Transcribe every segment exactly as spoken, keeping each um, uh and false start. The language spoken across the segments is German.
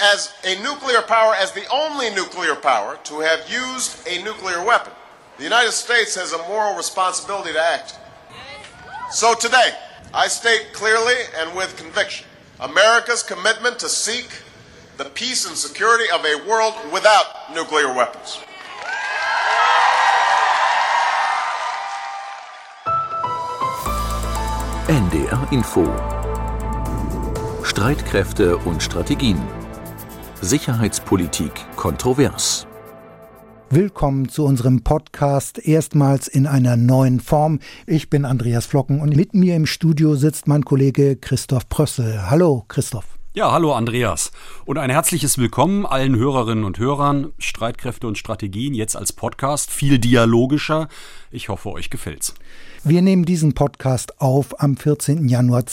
as a nuclear power, as the only nuclear power to have used a nuclear weapon, the United States has a moral responsibility to act. So today, I state clearly and with conviction America's commitment to seek the peace and security of a world without nuclear weapons. N D R Info. Streitkräfte und Strategien. Sicherheitspolitik kontrovers. Willkommen zu unserem Podcast, erstmals in einer neuen Form. Ich bin Andreas Flocken und mit mir im Studio sitzt mein Kollege Christoph Prössel. Hallo Christoph. Ja, hallo Andreas und ein herzliches Willkommen allen Hörerinnen und Hörern. Streitkräfte und Strategien jetzt als Podcast, viel dialogischer. Ich hoffe, euch gefällt's. Wir nehmen diesen Podcast auf am vierzehnten Januar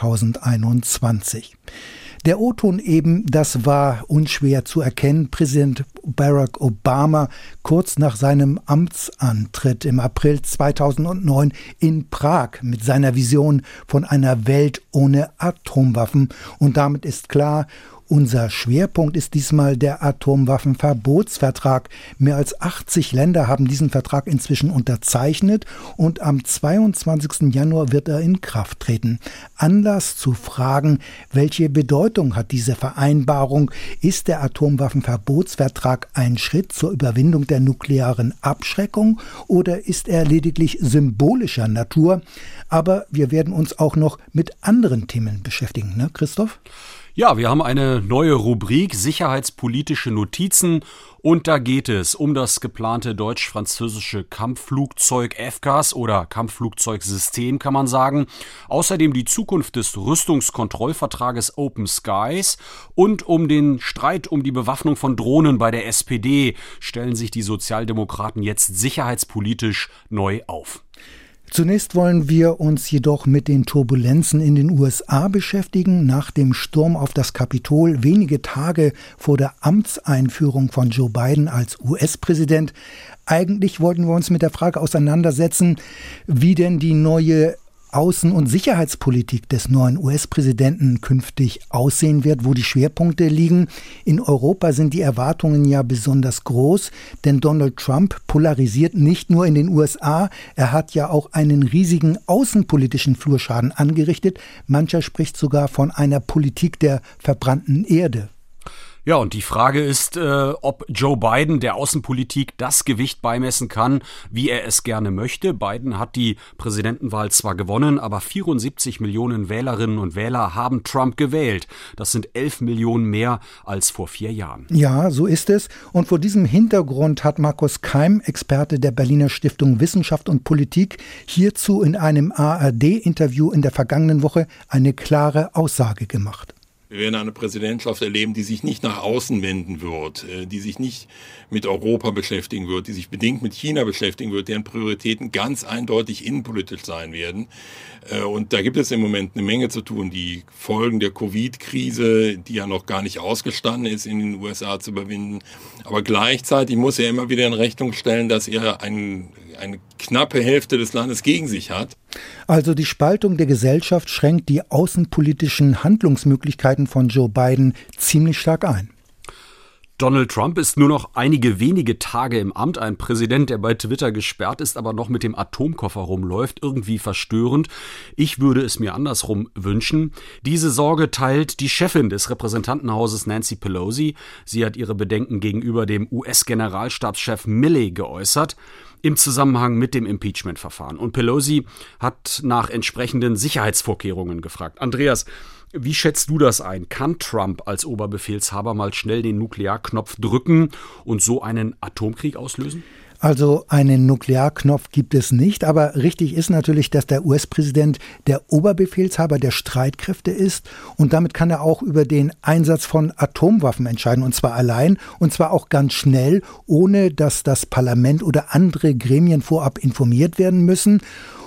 zweitausendeinundzwanzig. Der O-Ton eben, das war unschwer zu erkennen. Präsident Barack Obama kurz nach seinem Amtsantritt im April zweitausendneun in Prag mit seiner Vision von einer Welt ohne Atomwaffen. Und damit ist klar, unser Schwerpunkt ist diesmal der Atomwaffenverbotsvertrag. Mehr als achtzig Länder haben diesen Vertrag inzwischen unterzeichnet und am zweiundzwanzigsten Januar wird er in Kraft treten. Anlass zu fragen, welche Bedeutung hat diese Vereinbarung? Ist der Atomwaffenverbotsvertrag ein Schritt zur Überwindung der nuklearen Abschreckung oder ist er lediglich symbolischer Natur? Aber wir werden uns auch noch mit anderen Themen beschäftigen, ne, Christoph? Ja, wir haben eine neue Rubrik, sicherheitspolitische Notizen, und da geht es um das geplante deutsch-französische Kampfflugzeug F C A S oder Kampfflugzeugsystem, kann man sagen. Außerdem die Zukunft des Rüstungskontrollvertrages Open Skies und um den Streit um die Bewaffnung von Drohnen bei der S P D stellen sich die Sozialdemokraten jetzt sicherheitspolitisch neu auf. Zunächst wollen wir uns jedoch mit den Turbulenzen in den U S A beschäftigen. Nach dem Sturm auf das Kapitol, wenige Tage vor der Amtseinführung von Joe Biden als U S-Präsident. Eigentlich wollten wir uns mit der Frage auseinandersetzen, wie denn die neue Außen- und Sicherheitspolitik des neuen U S-Präsidenten künftig aussehen wird, wo die Schwerpunkte liegen. In Europa sind die Erwartungen ja besonders groß, denn Donald Trump polarisiert nicht nur in den U S A, er hat ja auch einen riesigen außenpolitischen Flurschaden angerichtet. Mancher spricht sogar von einer Politik der verbrannten Erde. Ja, und die Frage ist, äh, ob Joe Biden der Außenpolitik das Gewicht beimessen kann, wie er es gerne möchte. Biden hat die Präsidentenwahl zwar gewonnen, aber vierundsiebzig Millionen Wählerinnen und Wähler haben Trump gewählt. Das sind elf Millionen mehr als vor vier Jahren. Ja, so ist es. Und vor diesem Hintergrund hat Markus Keim, Experte der Berliner Stiftung Wissenschaft und Politik, hierzu in einem A R D-Interview in der vergangenen Woche eine klare Aussage gemacht. Wir werden eine Präsidentschaft erleben, die sich nicht nach außen wenden wird, die sich nicht mit Europa beschäftigen wird, die sich bedingt mit China beschäftigen wird, deren Prioritäten ganz eindeutig innenpolitisch sein werden. Und da gibt es im Moment eine Menge zu tun. Die Folgen der Covid-Krise, die ja noch gar nicht ausgestanden ist, in den U S A zu überwinden. Aber gleichzeitig muss er immer wieder in Rechnung stellen, dass er ein, eine knappe Hälfte des Landes gegen sich hat. Also die Spaltung der Gesellschaft schränkt die außenpolitischen Handlungsmöglichkeiten von Joe Biden ziemlich stark ein. Donald Trump ist nur noch einige wenige Tage im Amt. Ein Präsident, der bei Twitter gesperrt ist, aber noch mit dem Atomkoffer rumläuft. Irgendwie verstörend. Ich würde es mir andersrum wünschen. Diese Sorge teilt die Chefin des Repräsentantenhauses Nancy Pelosi. Sie hat ihre Bedenken gegenüber dem U S-Generalstabschef Milley geäußert im Zusammenhang mit dem Impeachment-Verfahren. Und Pelosi hat nach entsprechenden Sicherheitsvorkehrungen gefragt. Andreas, wie schätzt du das ein? Kann Trump als Oberbefehlshaber mal schnell den Nuklearknopf drücken und so einen Atomkrieg auslösen? Also einen Nuklearknopf gibt es nicht, aber richtig ist natürlich, dass der U S-Präsident der Oberbefehlshaber der Streitkräfte ist und damit kann er auch über den Einsatz von Atomwaffen entscheiden und zwar allein und zwar auch ganz schnell, ohne dass das Parlament oder andere Gremien vorab informiert werden müssen.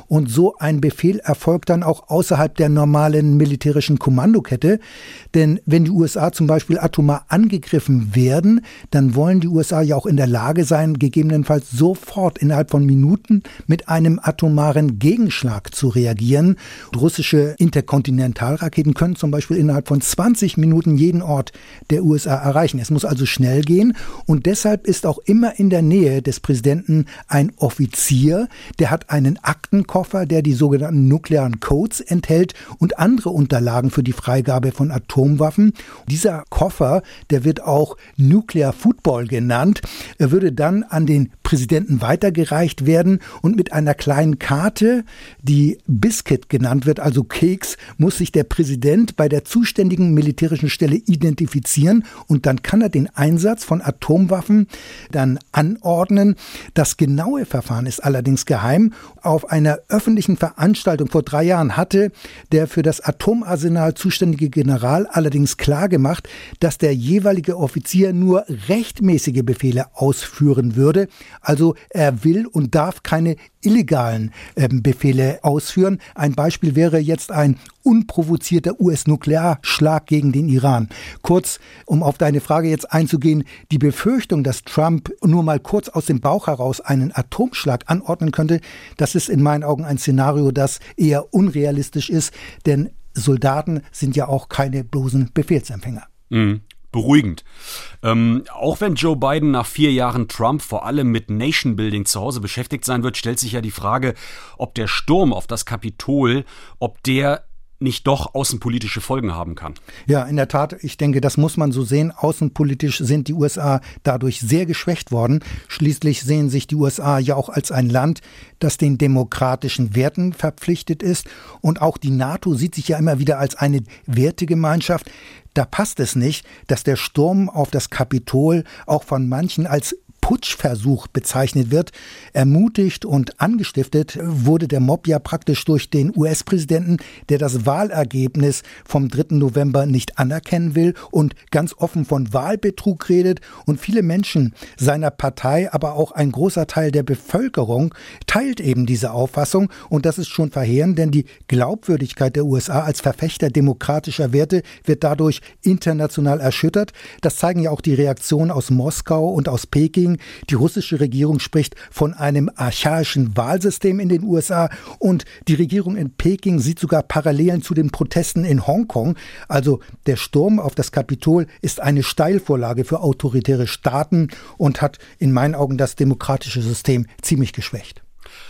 Und so ein Befehl erfolgt dann auch außerhalb der normalen militärischen Kommandokette. Denn wenn die U S A zum Beispiel atomar angegriffen werden, dann wollen die U S A ja auch in der Lage sein, gegebenenfalls sofort innerhalb von Minuten mit einem atomaren Gegenschlag zu reagieren. Russische Interkontinentalraketen können zum Beispiel innerhalb von zwanzig Minuten jeden Ort der U S A erreichen. Es muss also schnell gehen und deshalb ist auch immer in der Nähe des Präsidenten ein Offizier, der hat einen Aktenkoffer, der die sogenannten nuklearen Codes enthält und andere Unterlagen für die Freigabe von Atomwaffen. Dieser Koffer, der wird auch Nuclear Football genannt, er würde dann an den Präsidenten weitergereicht werden und mit einer kleinen Karte, die Biscuit genannt wird, also Keks, muss sich der Präsident bei der zuständigen militärischen Stelle identifizieren und dann kann er den Einsatz von Atomwaffen dann anordnen. Das genaue Verfahren ist allerdings geheim. Auf einer öffentlichen Veranstaltung vor drei Jahren hatte der für das Atomarsenal zuständige General allerdings klargemacht, dass der jeweilige Offizier nur rechtmäßige Befehle ausführen würde. Also er will und darf keine illegalen äh, Befehle ausführen. Ein Beispiel wäre jetzt ein unprovozierter U S-Nuklearschlag gegen den Iran. Kurz, um auf deine Frage jetzt einzugehen, die Befürchtung, dass Trump nur mal kurz aus dem Bauch heraus einen Atomschlag anordnen könnte, das ist in meinen Augen ein Szenario, das eher unrealistisch ist, denn Soldaten sind ja auch keine bloßen Befehlsempfänger. Mhm. Beruhigend. Ähm, auch wenn Joe Biden nach vier Jahren Trump vor allem mit Nation-Building zu Hause beschäftigt sein wird, stellt sich ja die Frage, ob der Sturm auf das Kapitol, ob der nicht doch außenpolitische Folgen haben kann. Ja, in der Tat, ich denke, das muss man so sehen. Außenpolitisch sind die U S A dadurch sehr geschwächt worden. Schließlich sehen sich die U S A ja auch als ein Land, das den demokratischen Werten verpflichtet ist. Und auch die NATO sieht sich ja immer wieder als eine Wertegemeinschaft. Da passt es nicht, dass der Sturm auf das Kapitol auch von manchen als Putschversuch bezeichnet wird. Ermutigt und angestiftet wurde der Mob ja praktisch durch den U S-Präsidenten, der das Wahlergebnis vom dritten November nicht anerkennen will und ganz offen von Wahlbetrug redet. Und viele Menschen seiner Partei, aber auch ein großer Teil der Bevölkerung teilt eben diese Auffassung. Und das ist schon verheerend, denn die Glaubwürdigkeit der U S A als Verfechter demokratischer Werte wird dadurch international erschüttert. Das zeigen ja auch die Reaktionen aus Moskau und aus Peking. Die russische Regierung spricht von einem archaischen Wahlsystem in den U S A und die Regierung in Peking sieht sogar Parallelen zu den Protesten in Hongkong. Also der Sturm auf das Kapitol ist eine Steilvorlage für autoritäre Staaten und hat in meinen Augen das demokratische System ziemlich geschwächt.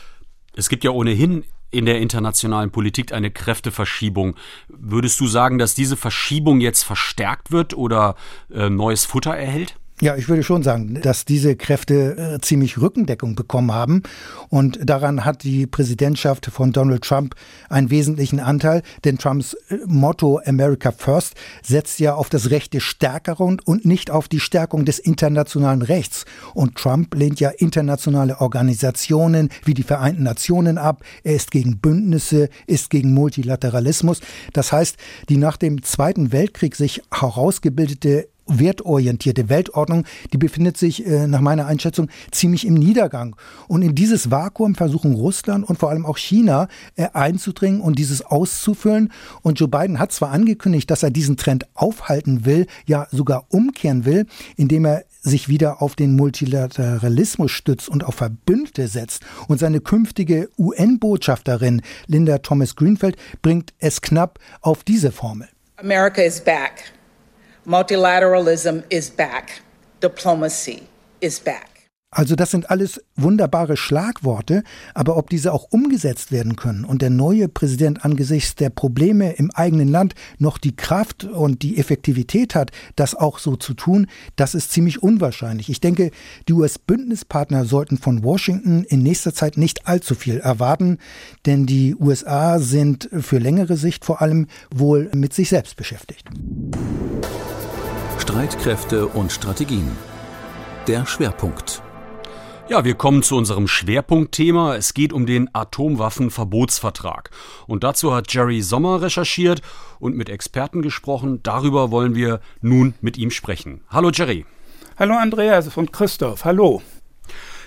Es gibt ja ohnehin in der internationalen Politik eine Kräfteverschiebung. Würdest du sagen, dass diese Verschiebung jetzt verstärkt wird oder äh, neues Futter erhält? Ja, ich würde schon sagen, dass diese Kräfte äh, ziemlich Rückendeckung bekommen haben. Und daran hat die Präsidentschaft von Donald Trump einen wesentlichen Anteil. Denn Trumps äh, Motto America First setzt ja auf das Recht des Stärkeren und nicht auf die Stärkung des internationalen Rechts. Und Trump lehnt ja internationale Organisationen wie die Vereinten Nationen ab. Er ist gegen Bündnisse, ist gegen Multilateralismus. Das heißt, die nach dem Zweiten Weltkrieg sich herausgebildete wertorientierte Weltordnung, die befindet sich äh, nach meiner Einschätzung ziemlich im Niedergang. Und in dieses Vakuum versuchen Russland und vor allem auch China äh, einzudringen und dieses auszufüllen. Und Joe Biden hat zwar angekündigt, dass er diesen Trend aufhalten will, ja sogar umkehren will, indem er sich wieder auf den Multilateralismus stützt und auf Verbündete setzt. Und seine künftige U N-Botschafterin Linda Thomas-Greenfield bringt es knapp auf diese Formel. America is back. Multilateralism is back. Diplomacy is back. Also das sind alles wunderbare Schlagworte, aber ob diese auch umgesetzt werden können und der neue Präsident angesichts der Probleme im eigenen Land noch die Kraft und die Effektivität hat, das auch so zu tun, das ist ziemlich unwahrscheinlich. Ich denke, die U S-Bündnispartner sollten von Washington in nächster Zeit nicht allzu viel erwarten, denn die U S A sind für längere Sicht vor allem wohl mit sich selbst beschäftigt. Streitkräfte und Strategien. Der Schwerpunkt. Ja, wir kommen zu unserem Schwerpunktthema. Es geht um den Atomwaffenverbotsvertrag. Und dazu hat Jerry Sommer recherchiert und mit Experten gesprochen. Darüber wollen wir nun mit ihm sprechen. Hallo Jerry. Hallo Andreas und Christoph, hallo.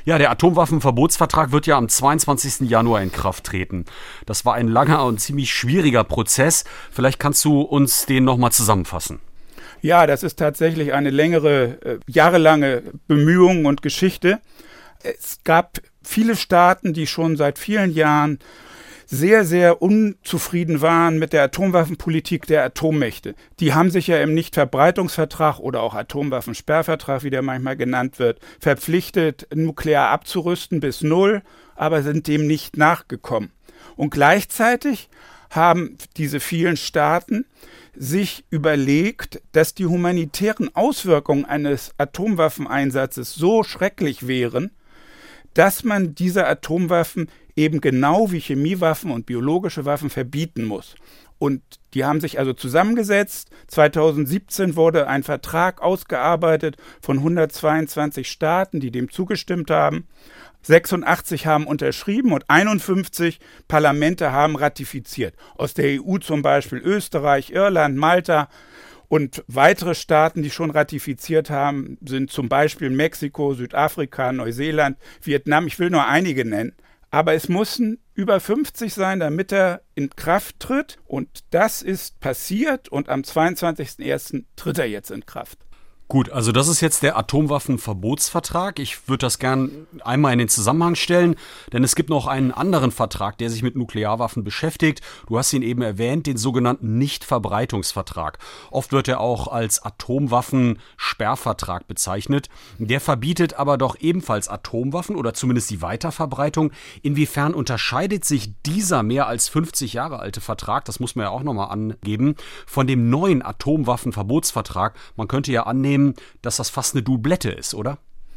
Ja, der Atomwaffenverbotsvertrag wird ja am zweiundzwanzigsten Januar in Kraft treten. Das war ein langer und ziemlich schwieriger Prozess. Vielleicht kannst du uns den nochmal zusammenfassen. Ja, das ist tatsächlich eine längere, äh, jahrelange Bemühung und Geschichte. Es gab viele Staaten, die schon seit vielen Jahren sehr, sehr unzufrieden waren mit der Atomwaffenpolitik der Atommächte. Die haben sich ja im Nichtverbreitungsvertrag oder auch Atomwaffensperrvertrag, wie der manchmal genannt wird, verpflichtet, nuklear abzurüsten bis null, aber sind dem nicht nachgekommen. Und gleichzeitig haben diese vielen Staaten sich überlegt, dass die humanitären Auswirkungen eines Atomwaffeneinsatzes so schrecklich wären, dass man diese Atomwaffen eben genau wie Chemiewaffen und biologische Waffen verbieten muss. Und die haben sich also zusammengesetzt. zweitausendsiebzehn wurde ein Vertrag ausgearbeitet von hundertzweiundzwanzig Staaten, die dem zugestimmt haben. sechsundachtzig haben unterschrieben und einundfünfzig Parlamente haben ratifiziert. Aus der E U zum Beispiel Österreich, Irland, Malta. Und weitere Staaten, die schon ratifiziert haben, sind zum Beispiel Mexiko, Südafrika, Neuseeland, Vietnam. Ich will nur einige nennen. Aber es müssen über fünfzig sein, damit er in Kraft tritt. Und das ist passiert und am zweiundzwanzigsten ersten tritt er jetzt in Kraft. Gut, also das ist jetzt der Atomwaffenverbotsvertrag. Ich würde das gern einmal in den Zusammenhang stellen, denn es gibt noch einen anderen Vertrag, der sich mit Nuklearwaffen beschäftigt. Du hast ihn eben erwähnt, den sogenannten Nichtverbreitungsvertrag. Oft wird er auch als Atomwaffensperrvertrag bezeichnet. Der verbietet aber doch ebenfalls Atomwaffen oder zumindest die Weiterverbreitung. Inwiefern unterscheidet sich dieser mehr als fünfzig Jahre alte Vertrag, das muss man ja auch nochmal angeben, von dem neuen Atomwaffenverbotsvertrag? Man könnte ja annehmen, dass das fast eine Doublette ist, oder?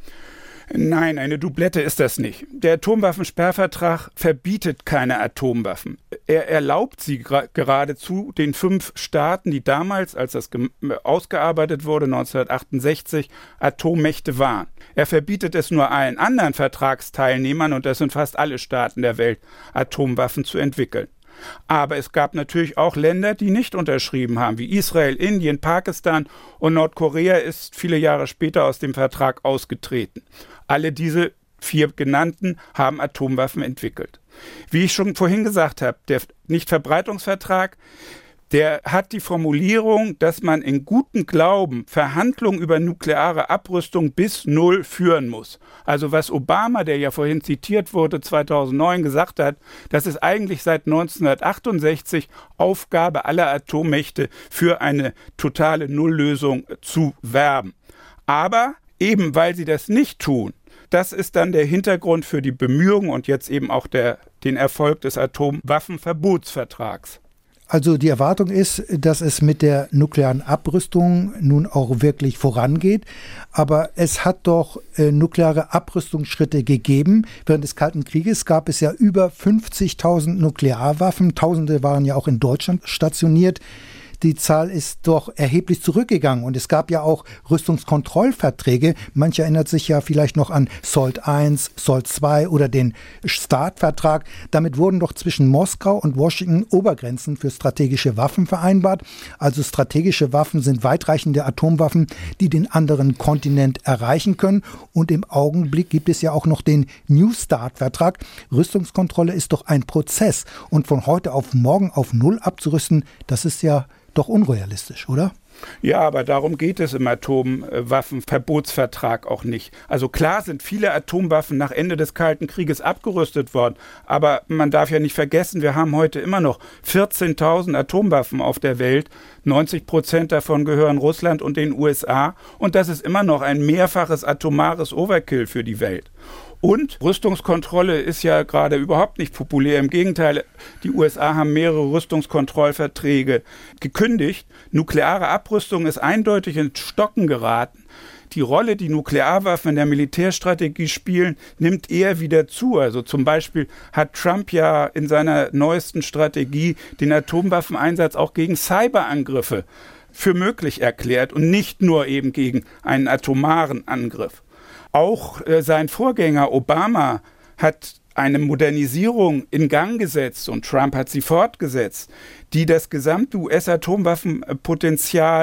Nein, eine Doublette ist das nicht. Der Atomwaffensperrvertrag verbietet keine Atomwaffen. Er erlaubt sie gra- geradezu den fünf Staaten, die damals, als das ge- ausgearbeitet wurde, neunzehnhundertachtundsechzig, Atommächte waren. Er verbietet es nur allen anderen Vertragsteilnehmern, und das sind fast alle Staaten der Welt, Atomwaffen zu entwickeln. Aber es gab natürlich auch Länder, die nicht unterschrieben haben, wie Israel, Indien, Pakistan, und Nordkorea ist viele Jahre später aus dem Vertrag ausgetreten. Alle diese vier genannten haben Atomwaffen entwickelt. Wie ich schon vorhin gesagt habe, der Nichtverbreitungsvertrag, der hat die Formulierung, dass man in gutem Glauben Verhandlungen über nukleare Abrüstung bis null führen muss. Also was Obama, der ja vorhin zitiert wurde, zweitausendneun gesagt hat, das ist eigentlich seit neunzehnhundertachtundsechzig Aufgabe aller Atommächte, für eine totale Nulllösung zu werben. Aber eben weil sie das nicht tun, das ist dann der Hintergrund für die Bemühungen und jetzt eben auch der, den Erfolg des Atomwaffenverbotsvertrags. Also die Erwartung ist, dass es mit der nuklearen Abrüstung nun auch wirklich vorangeht. Aber es hat doch äh, nukleare Abrüstungsschritte gegeben. Während des Kalten Krieges gab es ja über fünfzigtausend Nuklearwaffen. Tausende waren ja auch in Deutschland stationiert. Die Zahl ist doch erheblich zurückgegangen und es gab ja auch Rüstungskontrollverträge. Manche erinnert sich ja vielleicht noch an SALT eins, SALT zwei oder den START-Vertrag. Damit wurden doch zwischen Moskau und Washington Obergrenzen für strategische Waffen vereinbart. Also strategische Waffen sind weitreichende Atomwaffen, die den anderen Kontinent erreichen können. Und im Augenblick gibt es ja auch noch den New START-Vertrag. Rüstungskontrolle ist doch ein Prozess und von heute auf morgen auf Null abzurüsten, das ist ja doch unrealistisch, oder? Ja, aber darum geht es im Atomwaffenverbotsvertrag auch nicht. Also klar sind viele Atomwaffen nach Ende des Kalten Krieges abgerüstet worden, aber man darf ja nicht vergessen, wir haben heute immer noch vierzehntausend Atomwaffen auf der Welt, neunzig Prozent davon gehören Russland und den U S A und das ist immer noch ein mehrfaches atomares Overkill für die Welt. Und Rüstungskontrolle ist ja gerade überhaupt nicht populär. Im Gegenteil, die U S A haben mehrere Rüstungskontrollverträge gekündigt. Nukleare Abrüstung ist eindeutig ins Stocken geraten. Die Rolle, die Nuklearwaffen in der Militärstrategie spielen, nimmt eher wieder zu. Also zum Beispiel hat Trump ja in seiner neuesten Strategie den Atomwaffeneinsatz auch gegen Cyberangriffe für möglich erklärt und nicht nur eben gegen einen atomaren Angriff. Auch äh, sein Vorgänger Obama hat eine Modernisierung in Gang gesetzt und Trump hat sie fortgesetzt, die das gesamte U S-Atomwaffenpotenzial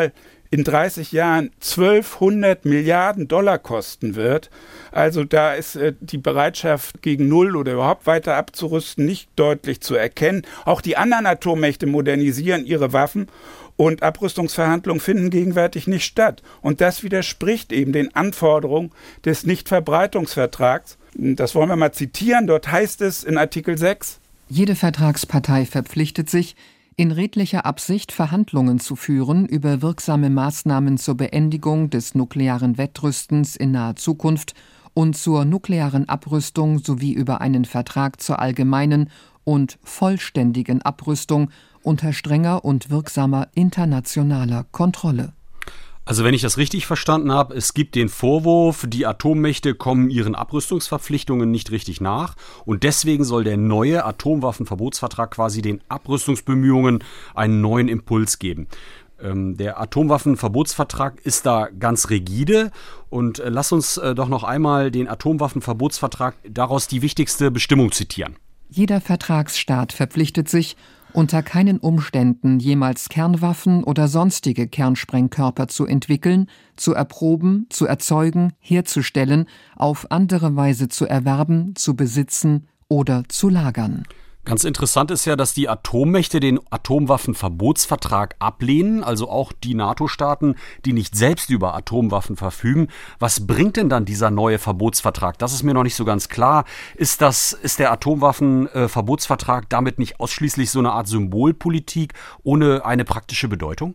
in dreißig Jahren zwölfhundert Milliarden Dollar kosten wird. Also da ist äh, die Bereitschaft gegen Null oder überhaupt weiter abzurüsten nicht deutlich zu erkennen. Auch die anderen Atommächte modernisieren ihre Waffen und Abrüstungsverhandlungen finden gegenwärtig nicht statt. Und das widerspricht eben den Anforderungen des Nichtverbreitungsvertrags. Das wollen wir mal zitieren. Dort heißt es in Artikel sechs: Jede Vertragspartei verpflichtet sich, in redlicher Absicht Verhandlungen zu führen über wirksame Maßnahmen zur Beendigung des nuklearen Wettrüstens in naher Zukunft und zur nuklearen Abrüstung sowie über einen Vertrag zur allgemeinen und vollständigen Abrüstung unter strenger und wirksamer internationaler Kontrolle. Also wenn ich das richtig verstanden habe, es gibt den Vorwurf, die Atommächte kommen ihren Abrüstungsverpflichtungen nicht richtig nach und deswegen soll der neue Atomwaffenverbotsvertrag quasi den Abrüstungsbemühungen einen neuen Impuls geben. Ähm, der Atomwaffenverbotsvertrag ist da ganz rigide und äh, lass uns äh, doch noch einmal den Atomwaffenverbotsvertrag daraus die wichtigste Bestimmung zitieren. Jeder Vertragsstaat verpflichtet sich, unter keinen Umständen jemals Kernwaffen oder sonstige Kernsprengkörper zu entwickeln, zu erproben, zu erzeugen, herzustellen, auf andere Weise zu erwerben, zu besitzen oder zu lagern. Ganz interessant ist ja, dass die Atommächte den Atomwaffenverbotsvertrag ablehnen, also auch die NATO-Staaten, die nicht selbst über Atomwaffen verfügen. Was bringt denn dann dieser neue Verbotsvertrag? Das ist mir noch nicht so ganz klar. Ist das, ist der Atomwaffenverbotsvertrag damit nicht ausschließlich so eine Art Symbolpolitik ohne eine praktische Bedeutung?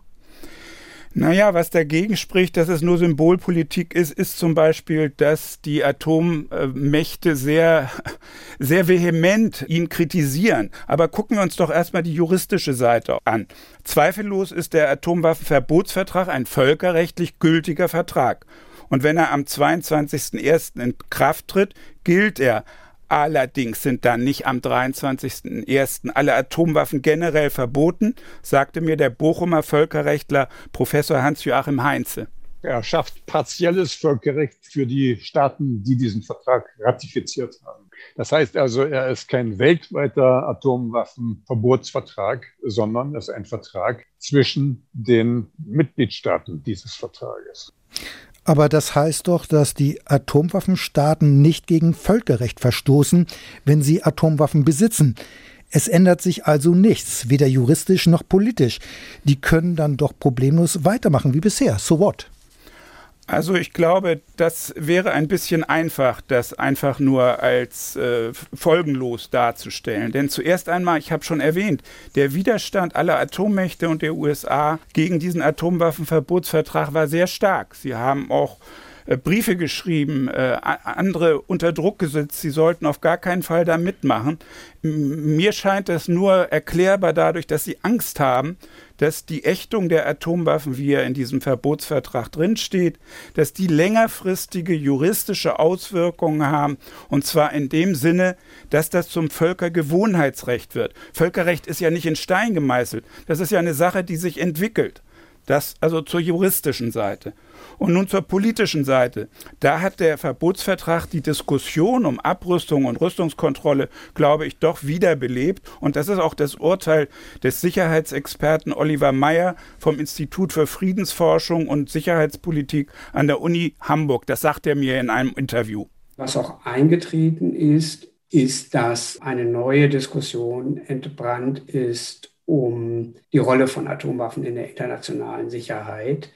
Naja, was dagegen spricht, dass es nur Symbolpolitik ist, ist zum Beispiel, dass die Atommächte sehr, sehr vehement ihn kritisieren. Aber gucken wir uns doch erstmal die juristische Seite an. Zweifellos ist der Atomwaffenverbotsvertrag ein völkerrechtlich gültiger Vertrag. Und wenn er am zweiundzwanzigsten ersten in Kraft tritt, gilt er. Allerdings sind dann nicht am dreiundzwanzigsten ersten alle Atomwaffen generell verboten, sagte mir der Bochumer Völkerrechtler Professor Hans-Joachim Heinze. Er schafft partielles Völkerrecht für die Staaten, die diesen Vertrag ratifiziert haben. Das heißt also, er ist kein weltweiter Atomwaffenverbotsvertrag, sondern es ist ein Vertrag zwischen den Mitgliedstaaten dieses Vertrages. Aber das heißt doch, dass die Atomwaffenstaaten nicht gegen Völkerrecht verstoßen, wenn sie Atomwaffen besitzen. Es ändert sich also nichts, weder juristisch noch politisch. Die können dann doch problemlos weitermachen wie bisher. So what? Also ich glaube, das wäre ein bisschen einfach, das einfach nur als äh, folgenlos darzustellen. Denn zuerst einmal, ich habe schon erwähnt, der Widerstand aller Atommächte und der U S A gegen diesen Atomwaffenverbotsvertrag war sehr stark. Sie haben auch äh, Briefe geschrieben, äh, andere unter Druck gesetzt, sie sollten auf gar keinen Fall da mitmachen. M- mir scheint das nur erklärbar dadurch, dass sie Angst haben, dass die Ächtung der Atomwaffen, wie er in diesem Verbotsvertrag drinsteht, dass die längerfristige juristische Auswirkungen haben, und zwar in dem Sinne, dass das zum Völkergewohnheitsrecht wird. Völkerrecht ist ja nicht in Stein gemeißelt, das ist ja eine Sache, die sich entwickelt. Das also zur juristischen Seite. Und nun zur politischen Seite. Da hat der Verbotsvertrag die Diskussion um Abrüstung und Rüstungskontrolle, glaube ich, doch wiederbelebt. Und das ist auch das Urteil des Sicherheitsexperten Oliver Meyer vom Institut für Friedensforschung und Sicherheitspolitik an der Uni Hamburg. Das sagt er mir in einem Interview. Was auch eingetreten ist, ist, dass eine neue Diskussion entbrannt ist um die Rolle von Atomwaffen in der internationalen Sicherheit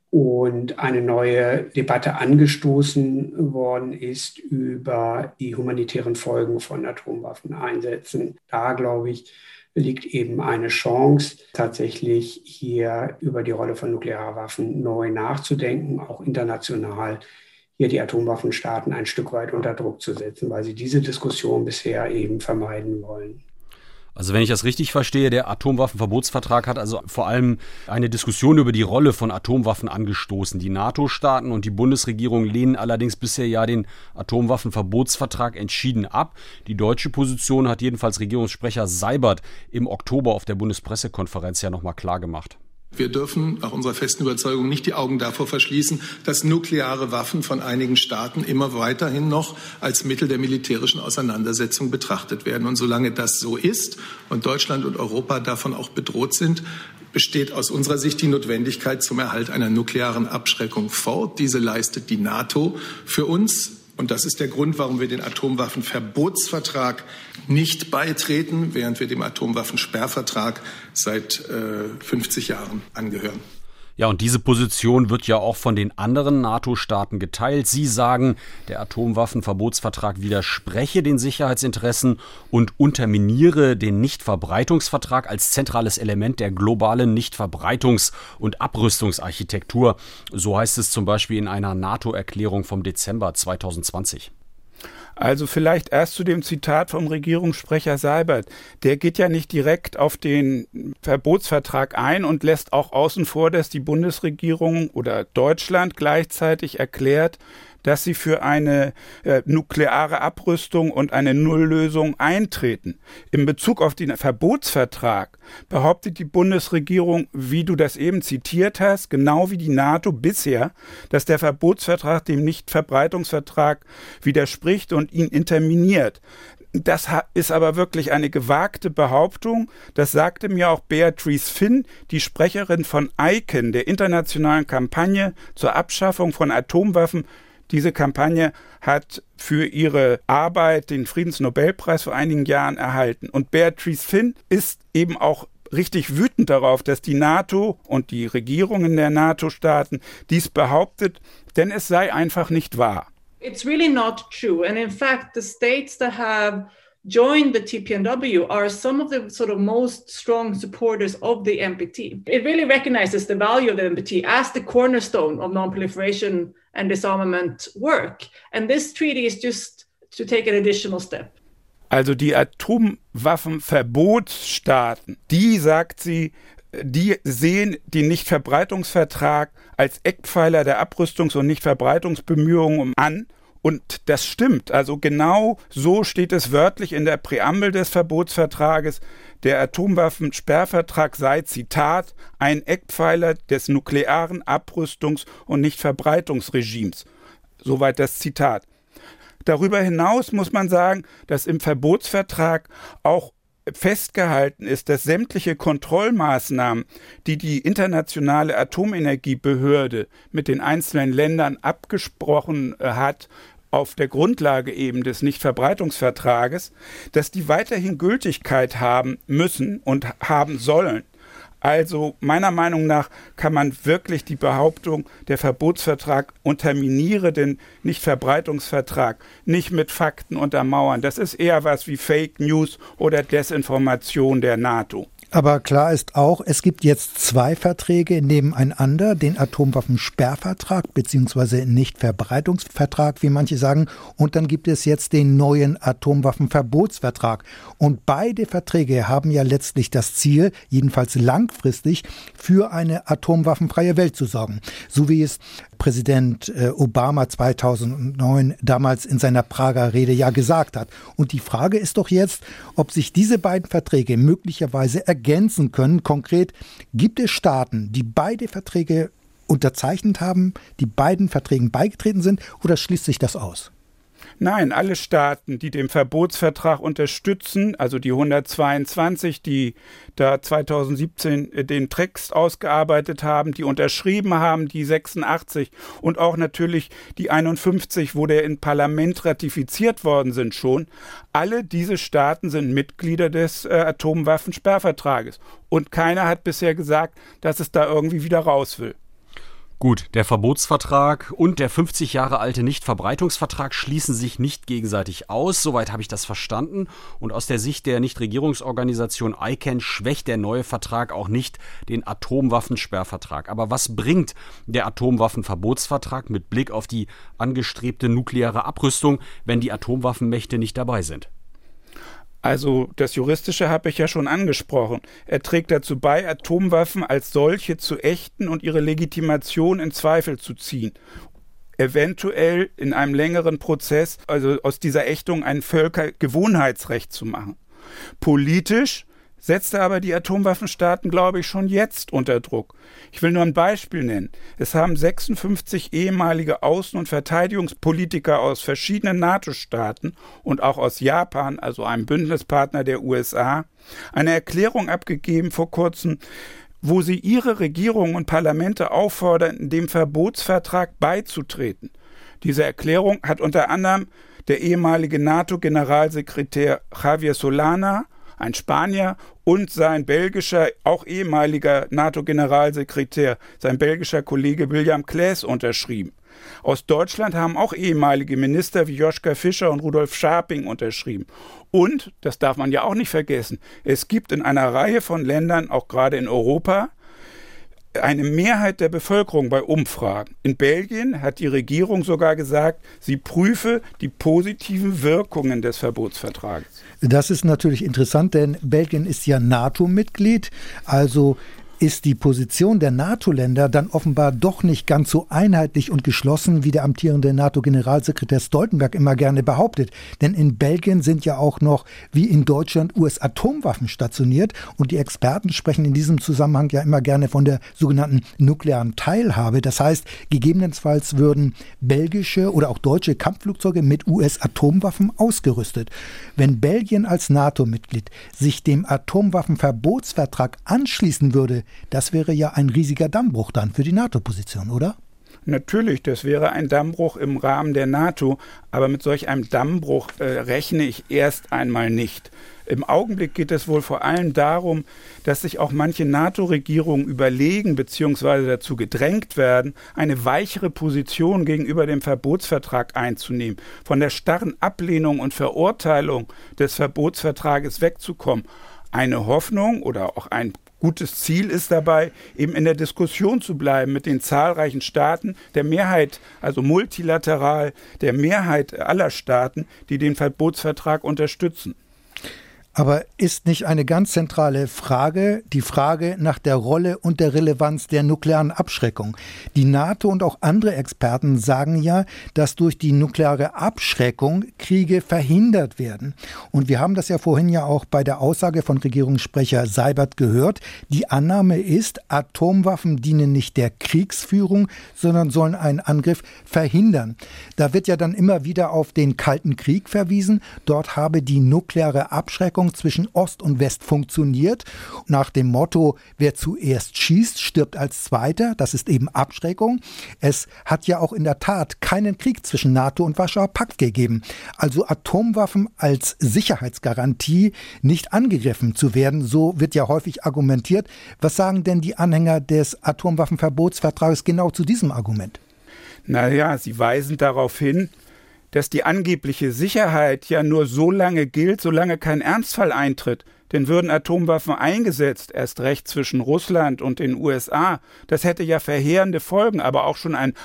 und eine neue Debatte angestoßen worden ist über die humanitären Folgen von Atomwaffeneinsätzen. Da, glaube ich, liegt eben eine Chance, tatsächlich hier über die Rolle von Nuklearwaffen neu nachzudenken, auch international hier die Atomwaffenstaaten ein Stück weit unter Druck zu setzen, weil sie diese Diskussion bisher eben vermeiden wollen. Also wenn ich das richtig verstehe, der Atomwaffenverbotsvertrag hat also vor allem eine Diskussion über die Rolle von Atomwaffen angestoßen. Die NATO-Staaten und die Bundesregierung lehnen allerdings bisher ja den Atomwaffenverbotsvertrag entschieden ab. Die deutsche Position hat jedenfalls Regierungssprecher Seibert im Oktober auf der Bundespressekonferenz ja nochmal klargemacht. Wir dürfen nach unserer festen Überzeugung nicht die Augen davor verschließen, dass nukleare Waffen von einigen Staaten immer weiterhin noch als Mittel der militärischen Auseinandersetzung betrachtet werden. Und solange das so ist und Deutschland und Europa davon auch bedroht sind, besteht aus unserer Sicht die Notwendigkeit zum Erhalt einer nuklearen Abschreckung fort. Diese leistet die NATO für uns. Und das ist der Grund, warum wir den Atomwaffenverbotsvertrag nicht beitreten, während wir dem Atomwaffensperrvertrag seit äh, fünfzig Jahren angehören. Ja, und diese Position wird ja auch von den anderen NATO-Staaten geteilt. Sie sagen, der Atomwaffenverbotsvertrag widerspreche den Sicherheitsinteressen und unterminiere den Nichtverbreitungsvertrag als zentrales Element der globalen Nichtverbreitungs- und Abrüstungsarchitektur. So heißt es zum Beispiel in einer NATO-Erklärung vom Dezember zweitausendzwanzig. Also vielleicht erst zu dem Zitat vom Regierungssprecher Seibert. Der geht ja nicht direkt auf den Verbotsvertrag ein und lässt auch außen vor, dass die Bundesregierung oder Deutschland gleichzeitig erklärt, dass sie für eine äh, nukleare Abrüstung und eine Nulllösung eintreten. In Bezug auf den Verbotsvertrag behauptet die Bundesregierung, wie du das eben zitiert hast, genau wie die NATO bisher, dass der Verbotsvertrag dem Nichtverbreitungsvertrag widerspricht und ihn interminiert. Das ist aber wirklich eine gewagte Behauptung. Das sagte mir auch Beatrice Finn, die Sprecherin von I C A N, der internationalen Kampagne zur Abschaffung von Atomwaffen. Diese Kampagne hat für ihre Arbeit den Friedensnobelpreis vor einigen Jahren erhalten. Und Beatrice Finn ist eben auch richtig wütend darauf, dass die NATO und die Regierungen der NATO-Staaten dies behauptet, denn es sei einfach nicht wahr. It's really not true. And in fact, the states that have joined the T P N W are some of the sort of most strong supporters of the N P T. It really recognizes the value of the N P T as the cornerstone of non-proliferation and disarmament work. And this treaty is just to take an additional step. Also die Atomwaffenverbotsstaaten, die, sagt sie, die sehen den Nichtverbreitungsvertrag als Eckpfeiler der Abrüstungs- und Nichtverbreitungsbemühungen an. Und das stimmt. Also genau so steht es wörtlich in der Präambel des Verbotsvertrages. Der Atomwaffensperrvertrag sei, Zitat, ein Eckpfeiler des nuklearen Abrüstungs- und Nichtverbreitungsregimes. Soweit das Zitat. Darüber hinaus muss man sagen, dass im Verbotsvertrag auch festgehalten ist, dass sämtliche Kontrollmaßnahmen, die die internationale Atomenergiebehörde mit den einzelnen Ländern abgesprochen hat, auf der Grundlage eben des Nichtverbreitungsvertrages, dass die weiterhin Gültigkeit haben müssen und haben sollen. Also meiner Meinung nach kann man wirklich die Behauptung, der Verbotsvertrag unterminiere den Nichtverbreitungsvertrag nicht mit Fakten untermauern. Das ist eher was wie Fake News oder Desinformation der NATO. Aber klar ist auch, es gibt jetzt zwei Verträge nebeneinander, den Atomwaffensperrvertrag bzw. Nichtverbreitungsvertrag, wie manche sagen, und dann gibt es jetzt den neuen Atomwaffenverbotsvertrag. Und beide Verträge haben ja letztlich das Ziel, jedenfalls langfristig, für eine atomwaffenfreie Welt zu sorgen. So wie es Präsident Obama zweitausendneun damals in seiner Prager Rede ja gesagt hat. Und die Frage ist doch jetzt, ob sich diese beiden Verträge möglicherweise ergänzen können. Konkret, gibt es Staaten, die beide Verträge unterzeichnet haben, die beiden Verträgen beigetreten sind, oder schließt sich das aus? Nein, alle Staaten, die den Verbotsvertrag unterstützen, also die hundertzweiundzwanzig, die da zweitausendsiebzehn den Text ausgearbeitet haben, die unterschrieben haben, die sechsundachtzig und auch natürlich die einundfünfzig, wo der im Parlament ratifiziert worden sind schon, alle diese Staaten sind Mitglieder des äh, Atomwaffensperrvertrages. Und keiner hat bisher gesagt, dass es da irgendwie wieder raus will. Gut, der Verbotsvertrag und der fünfzig Jahre alte Nichtverbreitungsvertrag schließen sich nicht gegenseitig aus. Soweit habe ich das verstanden. Und aus der Sicht der Nichtregierungsorganisation I C A N schwächt der neue Vertrag auch nicht den Atomwaffensperrvertrag. Aber was bringt der Atomwaffenverbotsvertrag mit Blick auf die angestrebte nukleare Abrüstung, wenn die Atomwaffenmächte nicht dabei sind? Also das Juristische habe ich ja schon angesprochen. Er trägt dazu bei, Atomwaffen als solche zu ächten und ihre Legitimation in Zweifel zu ziehen. Eventuell in einem längeren Prozess, also aus dieser Ächtung ein Völkergewohnheitsrecht zu machen. Politisch setzte aber die Atomwaffenstaaten, glaube ich, schon jetzt unter Druck. Ich will nur ein Beispiel nennen. Es haben sechsundfünfzig ehemalige Außen- und Verteidigungspolitiker aus verschiedenen NATO-Staaten und auch aus Japan, also einem Bündnispartner der U S A, eine Erklärung abgegeben vor kurzem, wo sie ihre Regierungen und Parlamente auffordern, dem Verbotsvertrag beizutreten. Diese Erklärung hat unter anderem der ehemalige NATO-Generalsekretär Javier Solana, ein Spanier, und sein belgischer, auch ehemaliger NATO-Generalsekretär, sein belgischer Kollege William Claes unterschrieben. Aus Deutschland haben auch ehemalige Minister wie Joschka Fischer und Rudolf Scharping unterschrieben. Und, das darf man ja auch nicht vergessen, es gibt in einer Reihe von Ländern, auch gerade in Europa, eine Mehrheit der Bevölkerung bei Umfragen. In Belgien hat die Regierung sogar gesagt, sie prüfe die positiven Wirkungen des Verbotsvertrages. Das ist natürlich interessant, denn Belgien ist ja NATO-Mitglied, also ist die Position der NATO-Länder dann offenbar doch nicht ganz so einheitlich und geschlossen, wie der amtierende NATO-Generalsekretär Stoltenberg immer gerne behauptet. Denn in Belgien sind ja auch noch, wie in Deutschland, U S-Atomwaffen stationiert. Und die Experten sprechen in diesem Zusammenhang ja immer gerne von der sogenannten nuklearen Teilhabe. Das heißt, gegebenenfalls würden belgische oder auch deutsche Kampfflugzeuge mit U S-Atomwaffen ausgerüstet. Wenn Belgien als NATO-Mitglied sich dem Atomwaffenverbotsvertrag anschließen würde, das wäre ja ein riesiger Dammbruch dann für die NATO-Position, oder? Natürlich, das wäre ein Dammbruch im Rahmen der NATO, aber mit solch einem Dammbruch äh, rechne ich erst einmal nicht. Im Augenblick geht es wohl vor allem darum, dass sich auch manche NATO-Regierungen überlegen bzw. dazu gedrängt werden, eine weichere Position gegenüber dem Verbotsvertrag einzunehmen, von der starren Ablehnung und Verurteilung des Verbotsvertrages wegzukommen. Eine Hoffnung oder auch ein gutes Ziel ist dabei, eben in der Diskussion zu bleiben mit den zahlreichen Staaten, der Mehrheit, also multilateral, der Mehrheit aller Staaten, die den Verbotsvertrag unterstützen. Aber ist nicht eine ganz zentrale Frage die Frage nach der Rolle und der Relevanz der nuklearen Abschreckung? Die NATO und auch andere Experten sagen ja, dass durch die nukleare Abschreckung Kriege verhindert werden. Und wir haben das ja vorhin ja auch bei der Aussage von Regierungssprecher Seibert gehört. Die Annahme ist, Atomwaffen dienen nicht der Kriegsführung, sondern sollen einen Angriff verhindern. Da wird ja dann immer wieder auf den Kalten Krieg verwiesen. Dort habe die nukleare Abschreckung zwischen Ost und West funktioniert. Nach dem Motto, wer zuerst schießt, stirbt als Zweiter. Das ist eben Abschreckung. Es hat ja auch in der Tat keinen Krieg zwischen NATO und Warschauer Pakt gegeben. Also Atomwaffen als Sicherheitsgarantie, nicht angegriffen zu werden. So wird ja häufig argumentiert. Was sagen denn die Anhänger des Atomwaffenverbotsvertrages genau zu diesem Argument? Naja, sie weisen darauf hin, dass die angebliche Sicherheit ja nur so lange gilt, solange kein Ernstfall eintritt. Denn würden Atomwaffen eingesetzt, erst recht zwischen Russland und den U S A, das hätte ja verheerende Folgen. Aber auch schon ein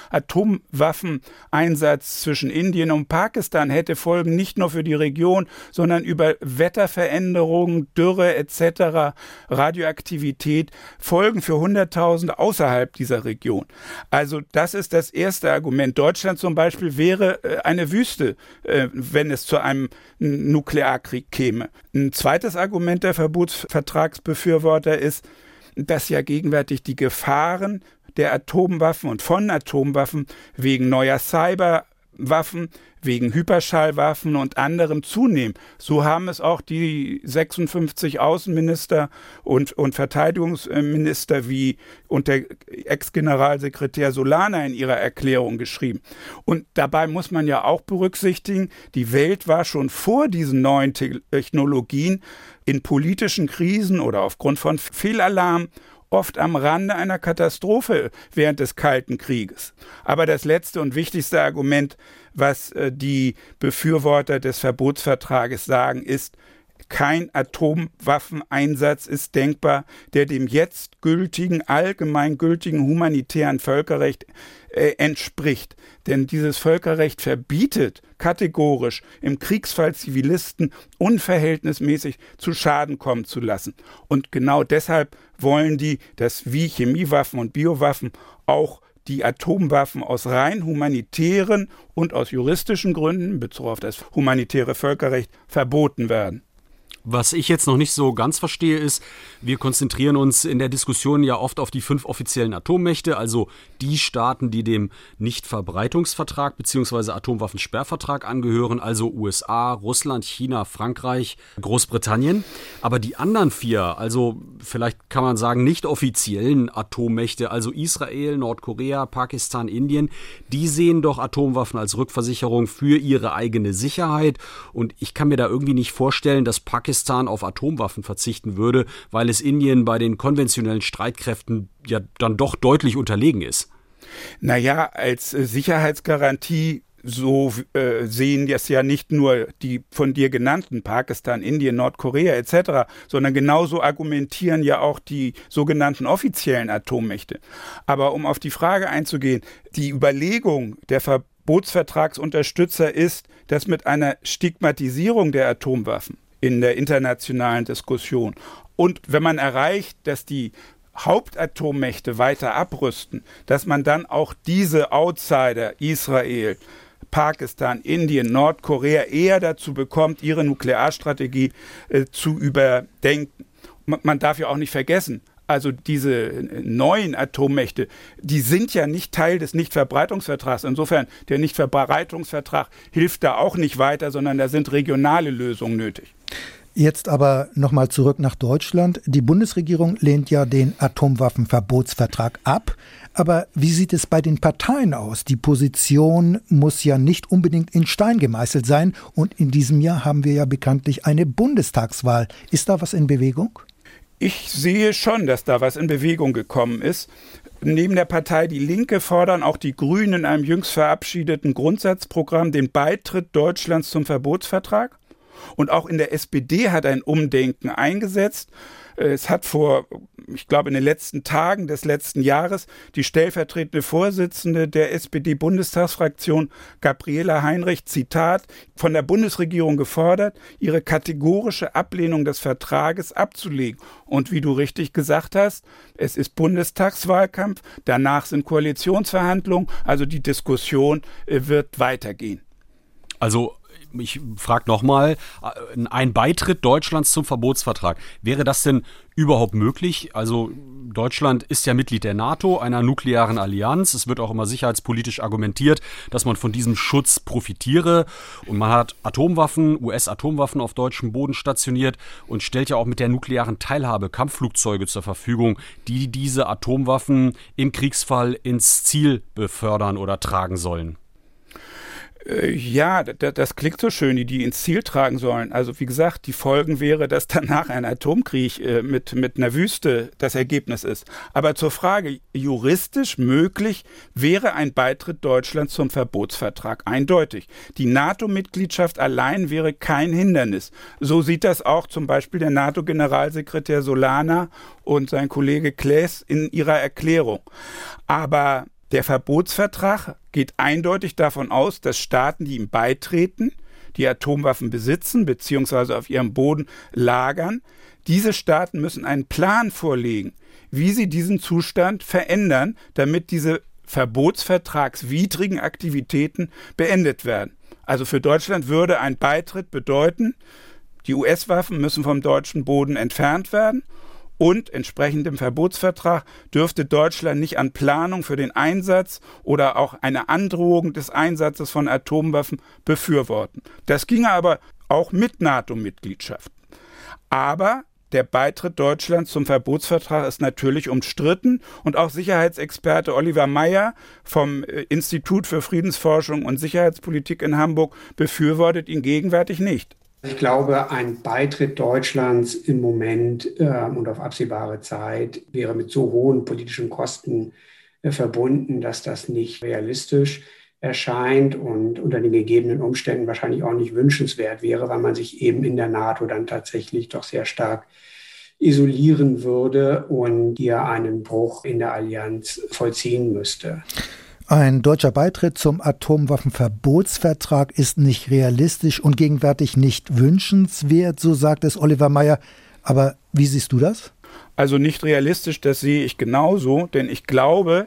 Atomwaffeneinsatz zwischen Indien und Pakistan hätte Folgen nicht nur für die Region, sondern über Wetterveränderungen, Dürre et cetera, Radioaktivität, Folgen für Hunderttausende außerhalb dieser Region. Also das ist das erste Argument. Deutschland zum Beispiel wäre eine Wüste, wenn es zu einem Nuklearkrieg käme. Ein zweites Argument der Verbotsvertragsbefürworter ist, dass ja gegenwärtig die Gefahren der Atomwaffen und von Atomwaffen wegen neuer Cyberwaffen, wegen Hyperschallwaffen und anderem zunehmen. So haben es auch die sechsundfünfzig Außenminister und, und Verteidigungsminister wie und der Ex-Generalsekretär Solana in ihrer Erklärung geschrieben. Und dabei muss man ja auch berücksichtigen, die Welt war schon vor diesen neuen Technologien in politischen Krisen oder aufgrund von Fehlalarm oft am Rande einer Katastrophe während des Kalten Krieges. Aber das letzte und wichtigste Argument, was äh, die Befürworter des Verbotsvertrages sagen, ist, kein Atomwaffeneinsatz ist denkbar, der dem jetzt gültigen, allgemein gültigen humanitären Völkerrecht äh, entspricht. Denn dieses Völkerrecht verbietet kategorisch, im Kriegsfall Zivilisten unverhältnismäßig zu Schaden kommen zu lassen. Und genau deshalb wollen die, dass wie Chemiewaffen und Biowaffen auch die Atomwaffen aus rein humanitären und aus juristischen Gründen, in Bezug auf das humanitäre Völkerrecht, verboten werden. Was ich jetzt noch nicht so ganz verstehe, ist, wir konzentrieren uns in der Diskussion ja oft auf die fünf offiziellen Atommächte, also die Staaten, die dem Nichtverbreitungsvertrag bzw. Atomwaffensperrvertrag angehören, also U S A, Russland, China, Frankreich, Großbritannien. Aber die anderen vier, also vielleicht kann man sagen nicht offiziellen Atommächte, also Israel, Nordkorea, Pakistan, Indien, die sehen doch Atomwaffen als Rückversicherung für ihre eigene Sicherheit. Und ich kann mir da irgendwie nicht vorstellen, dass Pakistan auf Atomwaffen verzichten würde, weil es Indien bei den konventionellen Streitkräften ja dann doch deutlich unterlegen ist. Naja, als äh, Sicherheitsgarantie so äh, sehen das ja nicht nur die von dir genannten Pakistan, Indien, Nordkorea et cetera, sondern genauso argumentieren ja auch die sogenannten offiziellen Atommächte. Aber um auf die Frage einzugehen, die Überlegung der Verbotsvertragsunterstützer ist, dass mit einer Stigmatisierung der Atomwaffen in der internationalen Diskussion und wenn man erreicht, dass die Hauptatommächte weiter abrüsten, dass man dann auch diese Outsider, Israel, Pakistan, Indien, Nordkorea eher dazu bekommt, ihre Nuklearstrategie äh, zu überdenken. Man, man darf ja auch nicht vergessen, also diese neuen Atommächte, die sind ja nicht Teil des Nichtverbreitungsvertrags. Insofern, der Nichtverbreitungsvertrag hilft da auch nicht weiter, sondern da sind regionale Lösungen nötig. Jetzt aber nochmal zurück nach Deutschland. Die Bundesregierung lehnt ja den Atomwaffenverbotsvertrag ab. Aber wie sieht es bei den Parteien aus? Die Position muss ja nicht unbedingt in Stein gemeißelt sein. Und in diesem Jahr haben wir ja bekanntlich eine Bundestagswahl. Ist da was in Bewegung? Ich sehe schon, dass da was in Bewegung gekommen ist. Neben der Partei Die Linke fordern auch die Grünen in einem jüngst verabschiedeten Grundsatzprogramm den Beitritt Deutschlands zum Verbotsvertrag. Und auch in der S P D hat ein Umdenken eingesetzt. Es hat vor, ich glaube, in den letzten Tagen des letzten Jahres die stellvertretende Vorsitzende der S P D-Bundestagsfraktion, Gabriela Heinrich, Zitat, von der Bundesregierung gefordert, ihre kategorische Ablehnung des Vertrages abzulegen. Und wie du richtig gesagt hast, es ist Bundestagswahlkampf, danach sind Koalitionsverhandlungen, also die Diskussion wird weitergehen. Also ich frage nochmal, ein Beitritt Deutschlands zum Verbotsvertrag, wäre das denn überhaupt möglich? Also Deutschland ist ja Mitglied der NATO, einer nuklearen Allianz. Es wird auch immer sicherheitspolitisch argumentiert, dass man von diesem Schutz profitiere. Und man hat Atomwaffen, U S-Atomwaffen auf deutschem Boden stationiert und stellt ja auch mit der nuklearen Teilhabe Kampfflugzeuge zur Verfügung, die diese Atomwaffen im Kriegsfall ins Ziel befördern oder tragen sollen. Ja, das, das klingt so schön, die die ins Ziel tragen sollen. Also wie gesagt, die Folgen wäre, dass danach ein Atomkrieg äh, mit, mit einer Wüste das Ergebnis ist. Aber zur Frage, juristisch möglich wäre ein Beitritt Deutschlands zum Verbotsvertrag eindeutig. Die NATO-Mitgliedschaft allein wäre kein Hindernis. So sieht das auch zum Beispiel der NATO-Generalsekretär Solana und sein Kollege Claes in ihrer Erklärung. Aber der Verbotsvertrag geht eindeutig davon aus, dass Staaten, die ihm beitreten, die Atomwaffen besitzen bzw. auf ihrem Boden lagern, diese Staaten müssen einen Plan vorlegen, wie sie diesen Zustand verändern, damit diese verbotsvertragswidrigen Aktivitäten beendet werden. Also für Deutschland würde ein Beitritt bedeuten, die U S-Waffen müssen vom deutschen Boden entfernt werden. Und entsprechend dem Verbotsvertrag dürfte Deutschland nicht an Planung für den Einsatz oder auch eine Androhung des Einsatzes von Atomwaffen befürworten. Das ginge aber auch mit NATO-Mitgliedschaft. Aber der Beitritt Deutschlands zum Verbotsvertrag ist natürlich umstritten und auch Sicherheitsexperte Oliver Meyer vom Institut für Friedensforschung und Sicherheitspolitik in Hamburg befürwortet ihn gegenwärtig nicht. Ich glaube, ein Beitritt Deutschlands im Moment äh, und auf absehbare Zeit wäre mit so hohen politischen Kosten äh, verbunden, dass das nicht realistisch erscheint und unter den gegebenen Umständen wahrscheinlich auch nicht wünschenswert wäre, weil man sich eben in der NATO dann tatsächlich doch sehr stark isolieren würde und hier einen Bruch in der Allianz vollziehen müsste. Ein deutscher Beitritt zum Atomwaffenverbotsvertrag ist nicht realistisch und gegenwärtig nicht wünschenswert, so sagt es Oliver Meyer. Aber wie siehst du das? Also nicht realistisch, das sehe ich genauso, denn ich glaube,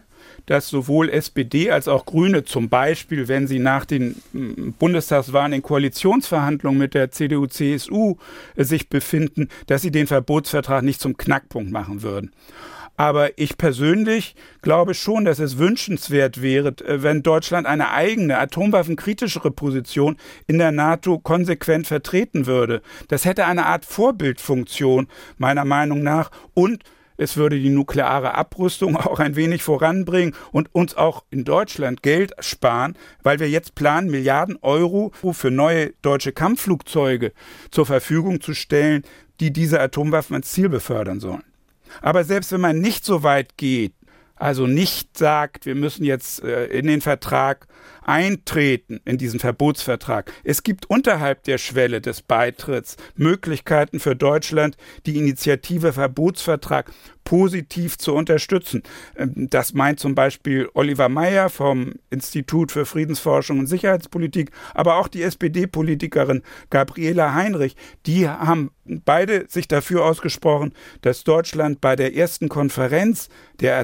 dass sowohl S P D als auch Grüne zum Beispiel, wenn sie nach den Bundestagswahlen in Koalitionsverhandlungen mit der C D U C S U sich befinden, dass sie den Verbotsvertrag nicht zum Knackpunkt machen würden. Aber ich persönlich glaube schon, dass es wünschenswert wäre, wenn Deutschland eine eigene atomwaffenkritischere Position in der NATO konsequent vertreten würde. Das hätte eine Art Vorbildfunktion, meiner Meinung nach, und es würde die nukleare Abrüstung auch ein wenig voranbringen und uns auch in Deutschland Geld sparen, weil wir jetzt planen, Milliarden Euro für neue deutsche Kampfflugzeuge zur Verfügung zu stellen, die diese Atomwaffen ans Ziel befördern sollen. Aber selbst wenn man nicht so weit geht, also nicht sagt, wir müssen jetzt äh, in den Vertrag eintreten, in diesen Verbotsvertrag. Es gibt unterhalb der Schwelle des Beitritts Möglichkeiten für Deutschland, die Initiative Verbotsvertrag positiv zu unterstützen. Das meint zum Beispiel Oliver Meyer vom Institut für Friedensforschung und Sicherheitspolitik, aber auch die S P D-Politikerin Gabriela Heinrich. Die haben beide sich dafür ausgesprochen, dass Deutschland bei der ersten Konferenz der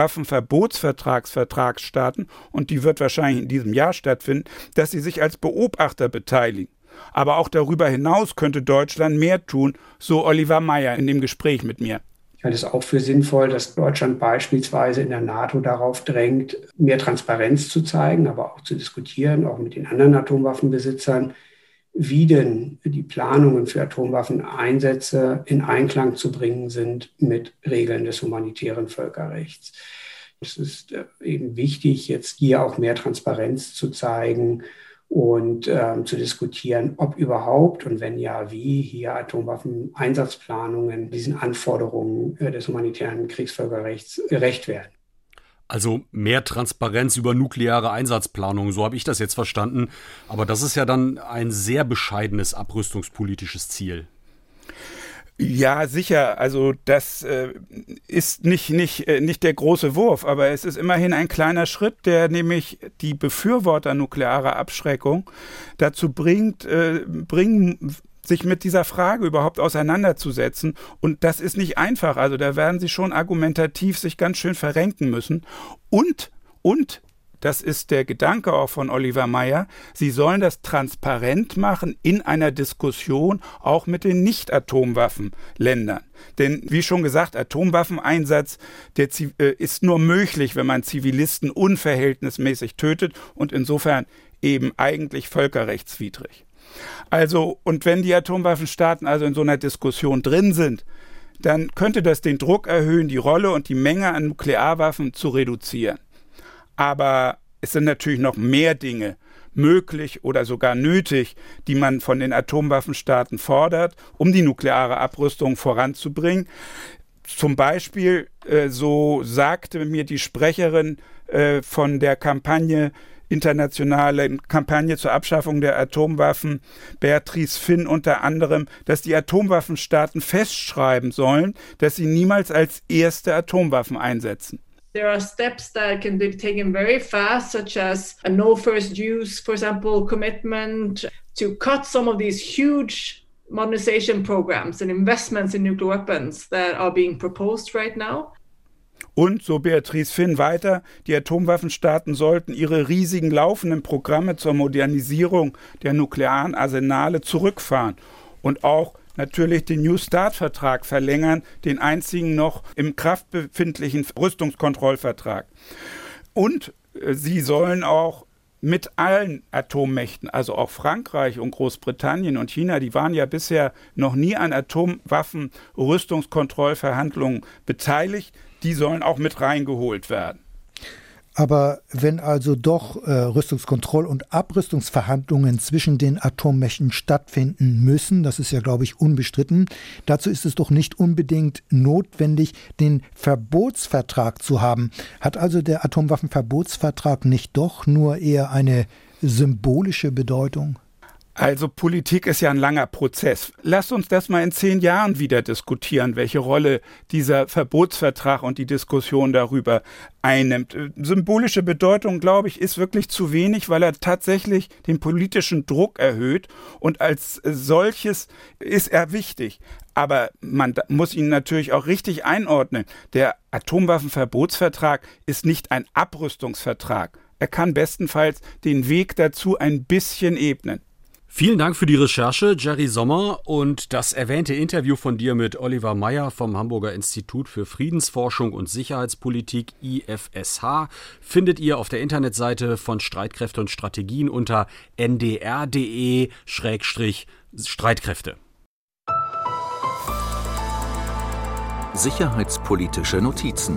Atomwaffenverbotsvertragsvertragsstaaten, und die wird wahrscheinlich in diesem Jahr stattfinden, dass sie sich als Beobachter beteiligen. Aber auch darüber hinaus könnte Deutschland mehr tun, so Oliver Meyer in dem Gespräch mit mir. Ich halte es auch für sinnvoll, dass Deutschland beispielsweise in der NATO darauf drängt, mehr Transparenz zu zeigen, aber auch zu diskutieren, auch mit den anderen Atomwaffenbesitzern, wie denn die Planungen für Atomwaffeneinsätze in Einklang zu bringen sind mit Regeln des humanitären Völkerrechts. Es ist eben wichtig, jetzt hier auch mehr Transparenz zu zeigen und ähm, zu diskutieren, ob überhaupt und wenn ja, wie hier Atomwaffeneinsatzplanungen diesen Anforderungen äh, des humanitären Kriegsvölkerrechts gerecht werden. Also mehr Transparenz über nukleare Einsatzplanung, so habe ich das jetzt verstanden. Aber das ist ja dann ein sehr bescheidenes abrüstungspolitisches Ziel. Ja, sicher. Also das äh, ist nicht, nicht, äh, nicht der große Wurf, aber es ist immerhin ein kleiner Schritt, der nämlich die Befürworter nuklearer Abschreckung dazu bringt, äh, bringen, sich mit dieser Frage überhaupt auseinanderzusetzen. Und das ist nicht einfach. Also da werden sie schon argumentativ sich ganz schön verrenken müssen. Und, und, das ist der Gedanke auch von Oliver Meyer, sie sollen das transparent machen in einer Diskussion auch mit den Nicht-Atomwaffenländern. Denn wie schon gesagt, Atomwaffeneinsatz der äh, ist nur möglich, wenn man Zivilisten unverhältnismäßig tötet und insofern eben eigentlich völkerrechtswidrig. Also, und wenn die Atomwaffenstaaten also in so einer Diskussion drin sind, dann könnte das den Druck erhöhen, die Rolle und die Menge an Nuklearwaffen zu reduzieren. Aber es sind natürlich noch mehr Dinge möglich oder sogar nötig, die man von den Atomwaffenstaaten fordert, um die nukleare Abrüstung voranzubringen. Zum Beispiel, äh, so sagte mir die Sprecherin äh, von der Kampagne, internationale Kampagne zur Abschaffung der Atomwaffen, Beatrice Finn unter anderem, dass die Atomwaffenstaaten festschreiben sollen, dass sie niemals als erste Atomwaffen einsetzen. There are steps that can be taken very fast, such as a no first use, for example, commitment to cut some of these huge modernization programs and investments in nuclear weapons that are being proposed right now. Und, so Beatrice Finn weiter, die Atomwaffenstaaten sollten ihre riesigen laufenden Programme zur Modernisierung der nuklearen Arsenale zurückfahren und auch natürlich den New Start-Vertrag verlängern, den einzigen noch im Kraft befindlichen Rüstungskontrollvertrag. Und äh, sie sollen auch mit allen Atommächten, also auch Frankreich und Großbritannien und China, die waren ja bisher noch nie an Atomwaffen-Rüstungskontrollverhandlungen beteiligt, die sollen auch mit reingeholt werden. Aber wenn also doch äh, Rüstungskontroll- und Abrüstungsverhandlungen zwischen den Atommächten stattfinden müssen, das ist ja, glaube ich, unbestritten, dazu ist es doch nicht unbedingt notwendig, den Verbotsvertrag zu haben. Hat also der Atomwaffenverbotsvertrag nicht doch nur eher eine symbolische Bedeutung? Also Politik ist ja ein langer Prozess. Lasst uns das mal in zehn Jahren wieder diskutieren, welche Rolle dieser Verbotsvertrag und die Diskussion darüber einnimmt. Symbolische Bedeutung, glaube ich, ist wirklich zu wenig, weil er tatsächlich den politischen Druck erhöht und als solches ist er wichtig. Aber man muss ihn natürlich auch richtig einordnen. Der Atomwaffenverbotsvertrag ist nicht ein Abrüstungsvertrag. Er kann bestenfalls den Weg dazu ein bisschen ebnen. Vielen Dank für die Recherche, Jerry Sommer. Und das erwähnte Interview von dir mit Oliver Meyer vom Hamburger Institut für Friedensforschung und Sicherheitspolitik I F S H findet ihr auf der Internetseite von Streitkräfte und Strategien unter n d r punkt d e Schrägstrich Streitkräfte. Sicherheitspolitische Notizen.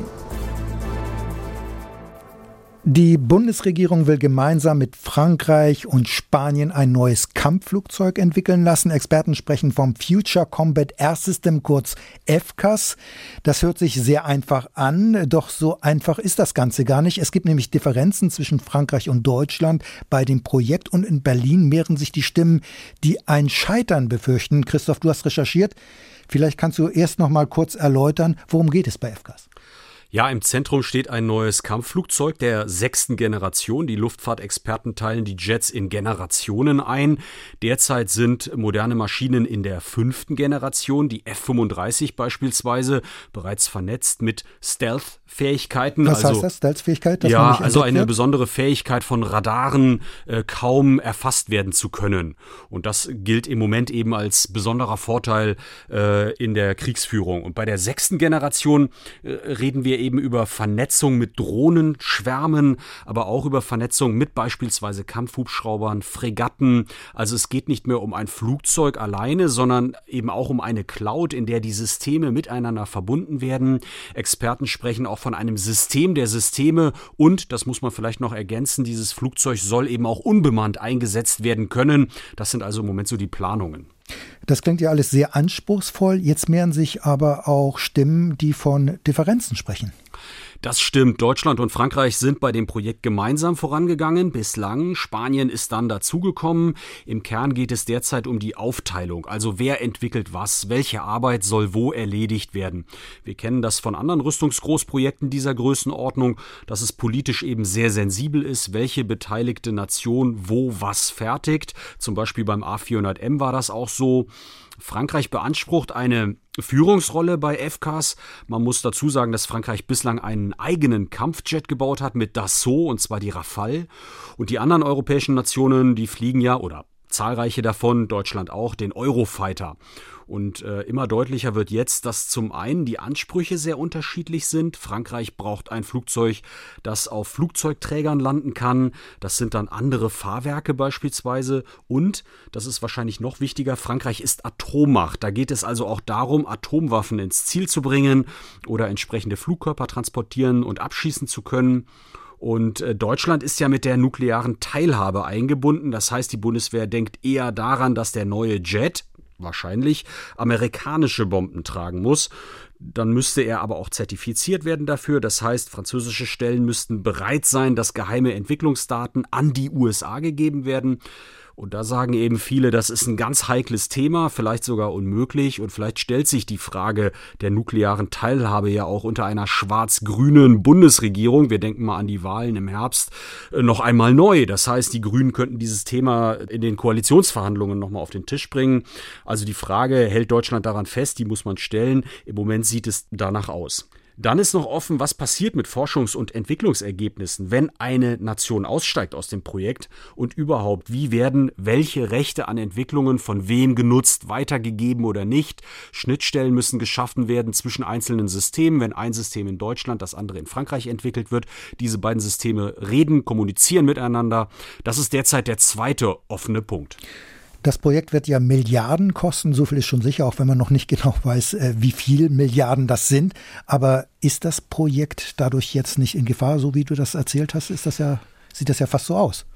Die Bundesregierung will gemeinsam mit Frankreich und Spanien ein neues Kampfflugzeug entwickeln lassen. Experten sprechen vom Future Combat Air System, kurz F C A S. Das hört sich sehr einfach an, doch so einfach ist das Ganze gar nicht. Es gibt nämlich Differenzen zwischen Frankreich und Deutschland bei dem Projekt und in Berlin mehren sich die Stimmen, die ein Scheitern befürchten. Christoph, du hast recherchiert. Vielleicht kannst du erst noch mal kurz erläutern, worum geht es bei F C A S? Ja, im Zentrum steht ein neues Kampfflugzeug der sechsten Generation. Die Luftfahrtexperten teilen die Jets in Generationen ein. Derzeit sind moderne Maschinen in der fünften Generation, die F fünfunddreißig beispielsweise, bereits vernetzt mit Stealth-Fähigkeiten. Was also, heißt das, Stealth-Fähigkeit? Ja, also eine wird? besondere Fähigkeit von Radaren äh, kaum erfasst werden zu können. Und das gilt im Moment eben als besonderer Vorteil äh, in der Kriegsführung. Und bei der sechsten Generation äh, reden wir eben über Vernetzung mit Drohnenschwärmen, aber auch über Vernetzung mit beispielsweise Kampfhubschraubern, Fregatten. Also es geht nicht mehr um ein Flugzeug alleine, sondern eben auch um eine Cloud, in der die Systeme miteinander verbunden werden. Experten sprechen auch von einem System der Systeme und, das muss man vielleicht noch ergänzen, dieses Flugzeug soll eben auch unbemannt eingesetzt werden können. Das sind also im Moment so die Planungen. Das klingt ja alles sehr anspruchsvoll. Jetzt mehren sich aber auch Stimmen, die von Differenzen sprechen. Das stimmt. Deutschland und Frankreich sind bei dem Projekt gemeinsam vorangegangen. Bislang. Spanien ist dann dazugekommen. Im Kern geht es derzeit um die Aufteilung. Also wer entwickelt was? Welche Arbeit soll wo erledigt werden? Wir kennen das von anderen Rüstungsgroßprojekten dieser Größenordnung, dass es politisch eben sehr sensibel ist, welche beteiligte Nation wo was fertigt. Zum Beispiel beim A vierhundert M war das auch so. Frankreich beansprucht eine Führungsrolle bei F C A S. Man muss dazu sagen, dass Frankreich bislang einen eigenen Kampfjet gebaut hat mit Dassault, und zwar die Rafale. Und die anderen europäischen Nationen, die fliegen ja, oder zahlreiche davon, Deutschland auch, den Eurofighter. Und äh, immer deutlicher wird jetzt, dass zum einen die Ansprüche sehr unterschiedlich sind. Frankreich braucht ein Flugzeug, das auf Flugzeugträgern landen kann. Das sind dann andere Fahrwerke beispielsweise. Und, das ist wahrscheinlich noch wichtiger, Frankreich ist Atommacht. Da geht es also auch darum, Atomwaffen ins Ziel zu bringen oder entsprechende Flugkörper transportieren und abschießen zu können. Und Deutschland ist ja mit der nuklearen Teilhabe eingebunden. Das heißt, die Bundeswehr denkt eher daran, dass der neue Jet wahrscheinlich amerikanische Bomben tragen muss. Dann müsste er aber auch zertifiziert werden dafür. Das heißt, französische Stellen müssten bereit sein, dass geheime Entwicklungsdaten an die U S A gegeben werden. Und da sagen eben viele, das ist ein ganz heikles Thema, vielleicht sogar unmöglich. Und vielleicht stellt sich die Frage der nuklearen Teilhabe ja auch unter einer schwarz-grünen Bundesregierung, wir denken mal an die Wahlen im Herbst, noch einmal neu. Das heißt, die Grünen könnten dieses Thema in den Koalitionsverhandlungen nochmal auf den Tisch bringen. Also die Frage, hält Deutschland daran fest, die muss man stellen. Im Moment sieht es danach aus. Dann ist noch offen, was passiert mit Forschungs- und Entwicklungsergebnissen, wenn eine Nation aussteigt aus dem Projekt und überhaupt, wie werden welche Rechte an Entwicklungen von wem genutzt, weitergegeben oder nicht. Schnittstellen müssen geschaffen werden zwischen einzelnen Systemen, wenn ein System in Deutschland, das andere in Frankreich entwickelt wird. Diese beiden Systeme reden, kommunizieren miteinander. Das ist derzeit der zweite offene Punkt. Das Projekt wird ja Milliarden kosten, so viel ist schon sicher, auch wenn man noch nicht genau weiß, wie viel Milliarden das sind. Aber ist das Projekt dadurch jetzt nicht in Gefahr, so wie du das erzählt hast? Ist das ja, sieht das ja fast so aus.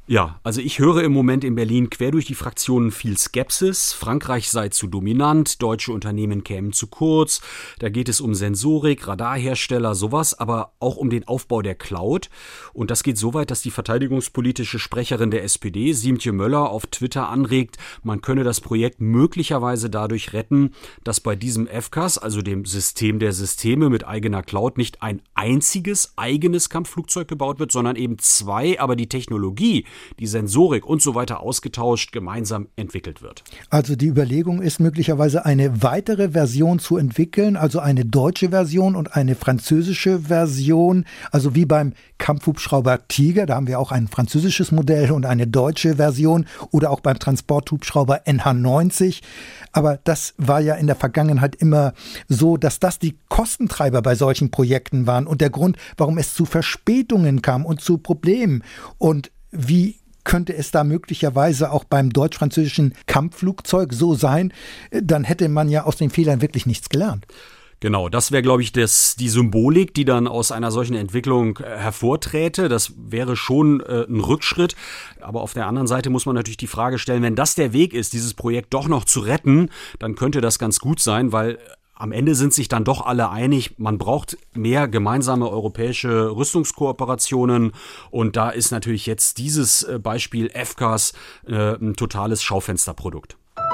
Ja, also ich höre im Moment in Berlin quer durch die Fraktionen viel Skepsis. Frankreich sei zu dominant, deutsche Unternehmen kämen zu kurz. Da geht es um Sensorik, Radarhersteller, sowas, aber auch um den Aufbau der Cloud. Und das geht so weit, dass die verteidigungspolitische Sprecherin der S P D, Siemtje Möller, auf Twitter anregt, man könne das Projekt möglicherweise dadurch retten, dass bei diesem F C A S, also dem System der Systeme mit eigener Cloud, nicht ein einziges eigenes Kampfflugzeug gebaut wird, sondern eben zwei, aber die Technologie, die Sensorik und so weiter ausgetauscht, gemeinsam entwickelt wird. Also die Überlegung ist möglicherweise eine weitere Version zu entwickeln, also eine deutsche Version und eine französische Version, also wie beim Kampfhubschrauber Tiger, da haben wir auch ein französisches Modell und eine deutsche Version, oder auch beim Transporthubschrauber N H neunzig. Aber das war ja in der Vergangenheit immer so, dass das die Kostentreiber bei solchen Projekten waren und der Grund, warum es zu Verspätungen kam und zu Problemen. Und wie könnte es da möglicherweise auch beim deutsch-französischen Kampfflugzeug so sein? Dann hätte man ja aus den Fehlern wirklich nichts gelernt. Genau, das wäre, glaube ich, das, die Symbolik, die dann aus einer solchen Entwicklung äh, hervorträte. Das wäre schon äh, ein Rückschritt. Aber auf der anderen Seite muss man natürlich die Frage stellen, wenn das der Weg ist, dieses Projekt doch noch zu retten, dann könnte das ganz gut sein, weil am Ende sind sich dann doch alle einig, man braucht mehr gemeinsame europäische Rüstungskooperationen. Und da ist natürlich jetzt dieses Beispiel F C A S äh, ein totales Schaufensterprodukt.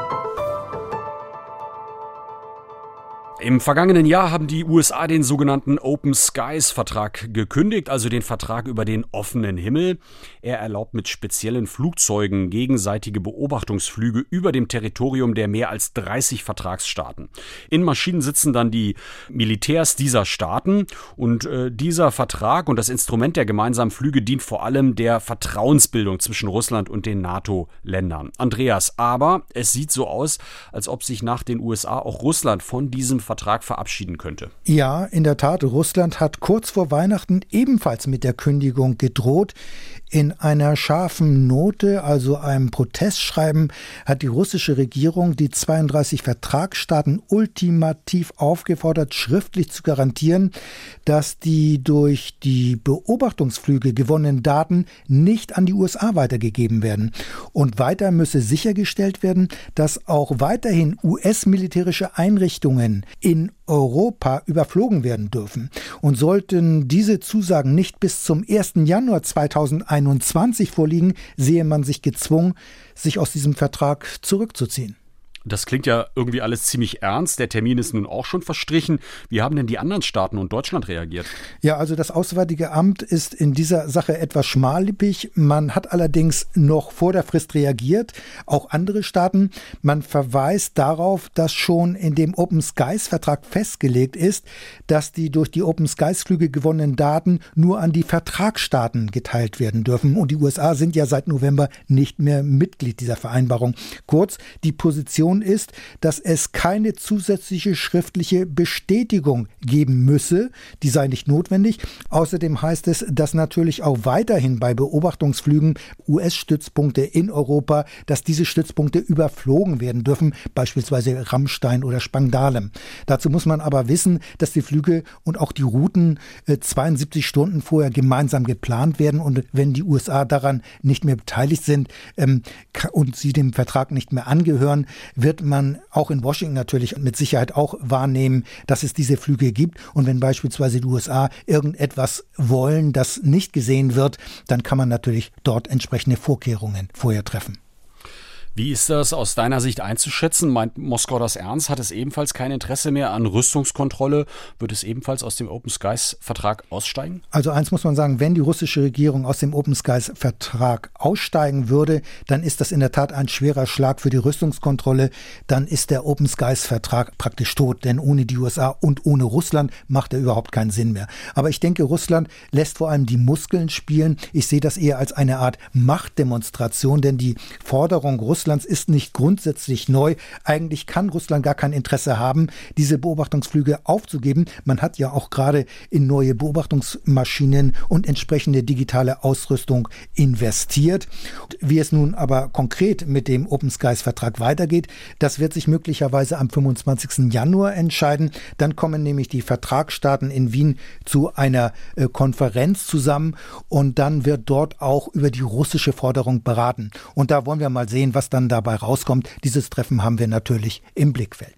Im vergangenen Jahr haben die U S A den sogenannten Open Skies Vertrag gekündigt, also den Vertrag über den offenen Himmel. Er erlaubt mit speziellen Flugzeugen gegenseitige Beobachtungsflüge über dem Territorium der mehr als dreißig Vertragsstaaten. In Maschinen sitzen dann die Militärs dieser Staaten und äh, dieser Vertrag und das Instrument der gemeinsamen Flüge dient vor allem der Vertrauensbildung zwischen Russland und den NATO-Ländern. Andreas, aber es sieht so aus, als ob sich nach den U S A auch Russland von diesem Vertrag Vertrag verabschieden könnte. Ja, in der Tat. Russland hat kurz vor Weihnachten ebenfalls mit der Kündigung gedroht. In einer scharfen Note, also einem Protestschreiben, hat die russische Regierung die zweiunddreißig Vertragsstaaten ultimativ aufgefordert, schriftlich zu garantieren, dass die durch die Beobachtungsflüge gewonnenen Daten nicht an die U S A weitergegeben werden. Und weiter müsse sichergestellt werden, dass auch weiterhin U S-militärische Einrichtungen in Europa überflogen werden dürfen. Und sollten diese Zusagen nicht bis zum ersten Januar zweitausendeinundzwanzig vorliegen, sehe man sich gezwungen, sich aus diesem Vertrag zurückzuziehen. Das klingt ja irgendwie alles ziemlich ernst. Der Termin ist nun auch schon verstrichen. Wie haben denn die anderen Staaten und Deutschland reagiert? Ja, also das Auswärtige Amt ist in dieser Sache etwas schmallippig. Man hat allerdings noch vor der Frist reagiert. Auch andere Staaten. Man verweist darauf, dass schon in dem Open Skies Vertrag festgelegt ist, dass die durch die Open Skies Flüge gewonnenen Daten nur an die Vertragsstaaten geteilt werden dürfen. Und die U S A sind ja seit November nicht mehr Mitglied dieser Vereinbarung. Kurz, die Position ist, dass es keine zusätzliche schriftliche Bestätigung geben müsse. Die sei nicht notwendig. Außerdem heißt es, dass natürlich auch weiterhin bei Beobachtungsflügen U S-Stützpunkte in Europa, dass diese Stützpunkte überflogen werden dürfen, beispielsweise Rammstein oder Spangdahlem. Dazu muss man aber wissen, dass die Flüge und auch die Routen äh, zweiundsiebzig Stunden vorher gemeinsam geplant werden und wenn die U S A daran nicht mehr beteiligt sind ähm, und sie dem Vertrag nicht mehr angehören, wird man auch in Washington natürlich mit Sicherheit auch wahrnehmen, dass es diese Flüge gibt. Und wenn beispielsweise die U S A irgendetwas wollen, das nicht gesehen wird, dann kann man natürlich dort entsprechende Vorkehrungen vorher treffen. Wie ist das aus deiner Sicht einzuschätzen? Meint Moskau das ernst? Hat es ebenfalls kein Interesse mehr an Rüstungskontrolle? Wird es ebenfalls aus dem Open Skies Vertrag aussteigen? Also eins muss man sagen, wenn die russische Regierung aus dem Open Skies Vertrag aussteigen würde, dann ist das in der Tat ein schwerer Schlag für die Rüstungskontrolle. Dann ist der Open Skies Vertrag praktisch tot, denn ohne die U S A und ohne Russland macht er überhaupt keinen Sinn mehr. Aber ich denke, Russland lässt vor allem die Muskeln spielen. Ich sehe das eher als eine Art Machtdemonstration, denn die Forderung Russlands Russlands ist nicht grundsätzlich neu. Eigentlich kann Russland gar kein Interesse haben, diese Beobachtungsflüge aufzugeben. Man hat ja auch gerade in neue Beobachtungsmaschinen und entsprechende digitale Ausrüstung investiert. Wie es nun aber konkret mit dem Open Skies Vertrag weitergeht, das wird sich möglicherweise am fünfundzwanzigsten Januar entscheiden. Dann kommen nämlich die Vertragsstaaten in Wien zu einer äh, Konferenz zusammen und dann wird dort auch über die russische Forderung beraten. Und da wollen wir mal sehen, was dann dabei rauskommt. Dieses Treffen haben wir natürlich im Blickfeld.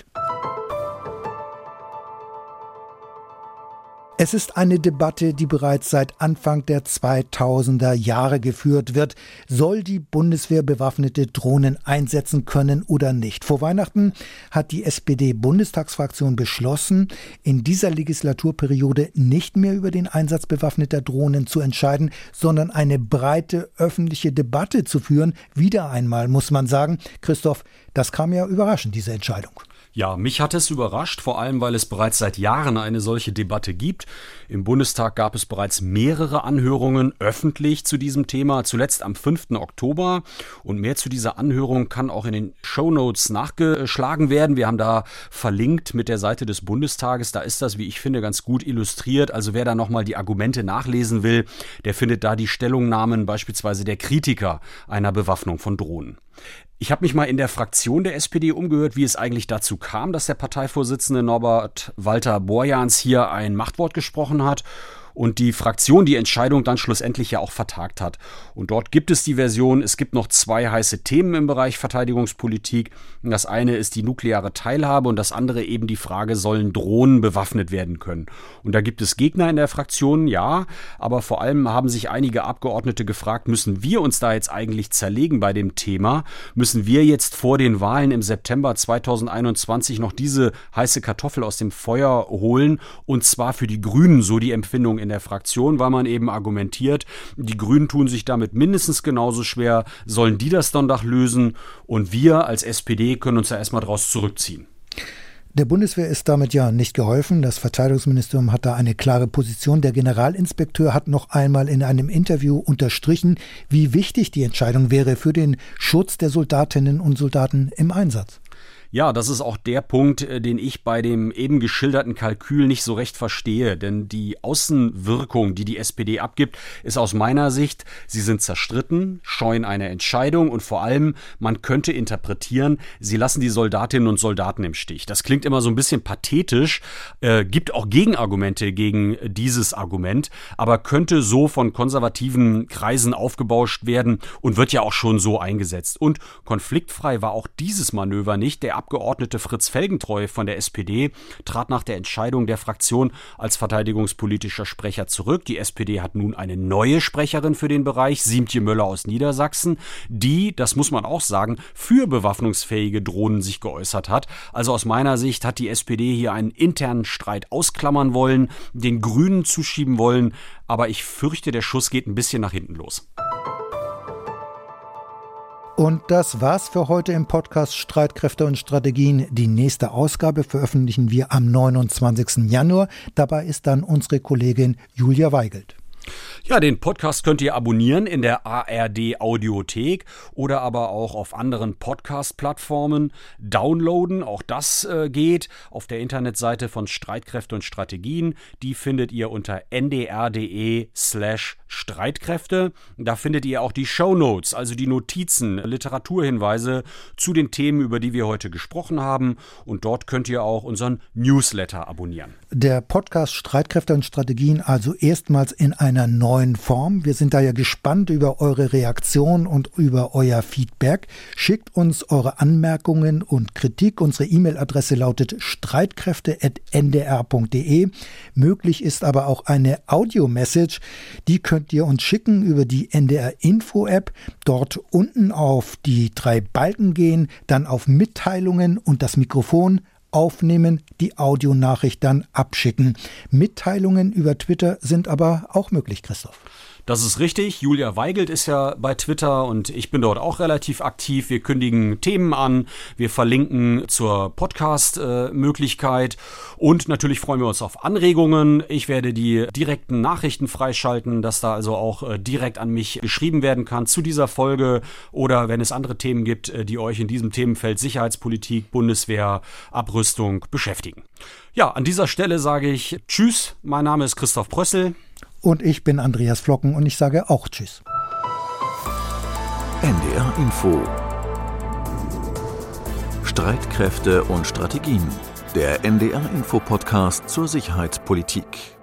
Es ist eine Debatte, die bereits seit Anfang der zweitausender Jahre geführt wird. Soll die Bundeswehr bewaffnete Drohnen einsetzen können oder nicht? Vor Weihnachten hat die S P D-Bundestagsfraktion beschlossen, in dieser Legislaturperiode nicht mehr über den Einsatz bewaffneter Drohnen zu entscheiden, sondern eine breite öffentliche Debatte zu führen. Wieder einmal, muss man sagen. Christoph, das kam ja überraschend, diese Entscheidung. Ja, mich hat es überrascht, vor allem weil es bereits seit Jahren eine solche Debatte gibt. Im Bundestag gab es bereits mehrere Anhörungen öffentlich zu diesem Thema, zuletzt am fünften Oktober. Und mehr zu dieser Anhörung kann auch in den Shownotes nachgeschlagen werden. Wir haben da verlinkt mit der Seite des Bundestages. Da ist das, wie ich finde, ganz gut illustriert. Also wer da nochmal die Argumente nachlesen will, der findet da die Stellungnahmen beispielsweise der Kritiker einer Bewaffnung von Drohnen. Ich habe mich mal in der Fraktion der S P D umgehört, wie es eigentlich dazu kam, dass der Parteivorsitzende Norbert Walter Borjans hier ein Machtwort gesprochen hat und die Fraktion die Entscheidung dann schlussendlich ja auch vertagt hat. Und dort gibt es die Version, es gibt noch zwei heiße Themen im Bereich Verteidigungspolitik. Das eine ist die nukleare Teilhabe und das andere eben die Frage, sollen Drohnen bewaffnet werden können? Und da gibt es Gegner in der Fraktion, ja, aber vor allem haben sich einige Abgeordnete gefragt, müssen wir uns da jetzt eigentlich zerlegen bei dem Thema? Müssen wir jetzt vor den Wahlen im September zweitausendeinundzwanzig noch diese heiße Kartoffel aus dem Feuer holen? Und zwar für die Grünen, so die Empfindung in der Fraktion, weil man eben argumentiert, die Grünen tun sich damit mindestens genauso schwer, sollen die das Donnerstag lösen und wir als S P D können uns da erstmal draus zurückziehen. Der Bundeswehr ist damit ja nicht geholfen. Das Verteidigungsministerium hat da eine klare Position. Der Generalinspekteur hat noch einmal in einem Interview unterstrichen, wie wichtig die Entscheidung wäre für den Schutz der Soldatinnen und Soldaten im Einsatz. Ja, das ist auch der Punkt, den ich bei dem eben geschilderten Kalkül nicht so recht verstehe. Denn die Außenwirkung, die die S P D abgibt, ist aus meiner Sicht, sie sind zerstritten, scheuen eine Entscheidung und vor allem, man könnte interpretieren, sie lassen die Soldatinnen und Soldaten im Stich. Das klingt immer so ein bisschen pathetisch, äh, gibt auch Gegenargumente gegen dieses Argument, aber könnte so von konservativen Kreisen aufgebauscht werden und wird ja auch schon so eingesetzt. Und konfliktfrei war auch dieses Manöver nicht. Der Abgeordnete Fritz Felgentreu von der S P D trat nach der Entscheidung der Fraktion als verteidigungspolitischer Sprecher zurück. Die S P D hat nun eine neue Sprecherin für den Bereich, Siemtje Möller aus Niedersachsen, die, das muss man auch sagen, für bewaffnungsfähige Drohnen sich geäußert hat. Also aus meiner Sicht hat die S P D hier einen internen Streit ausklammern wollen, den Grünen zuschieben wollen, aber ich fürchte, der Schuss geht ein bisschen nach hinten los. Und das war's für heute im Podcast Streitkräfte und Strategien. Die nächste Ausgabe veröffentlichen wir am neunundzwanzigsten Januar. Dabei ist dann unsere Kollegin Julia Weigelt. Ja, den Podcast könnt ihr abonnieren in der A R D Audiothek oder aber auch auf anderen Podcast-Plattformen downloaden. Auch das äh, geht auf der Internetseite von Streitkräfte und Strategien. Die findet ihr unter ndr.de slash Streitkräfte. Da findet ihr auch die Shownotes, also die Notizen, Literaturhinweise zu den Themen, über die wir heute gesprochen haben. Und dort könnt ihr auch unseren Newsletter abonnieren. Der Podcast Streitkräfte und Strategien also erstmals in einer neuen Form. Wir sind da ja gespannt über eure Reaktion und über euer Feedback. Schickt uns eure Anmerkungen und Kritik. Unsere E-Mail-Adresse lautet streitkräfte at n d r punkt d e. Möglich ist aber auch eine Audio-Message. Die könnt ihr uns schicken über die N D R-Info-App. Dort unten auf die drei Balken gehen, dann auf Mitteilungen und das Mikrofon aufnehmen, die Audionachricht dann abschicken. Mitteilungen über Twitter sind aber auch möglich, Christoph. Das ist richtig. Julia Weigelt ist ja bei Twitter und ich bin dort auch relativ aktiv. Wir kündigen Themen an, wir verlinken zur Podcast-Möglichkeit und natürlich freuen wir uns auf Anregungen. Ich werde die direkten Nachrichten freischalten, dass da also auch direkt an mich geschrieben werden kann zu dieser Folge oder wenn es andere Themen gibt, die euch in diesem Themenfeld Sicherheitspolitik, Bundeswehr, Abrüstung beschäftigen. Ja, an dieser Stelle sage ich Tschüss. Mein Name ist Christoph Prössel. Und ich bin Andreas Flocken und ich sage auch Tschüss. N D R Info. Streitkräfte und Strategien. Der N D R Info Podcast zur Sicherheitspolitik.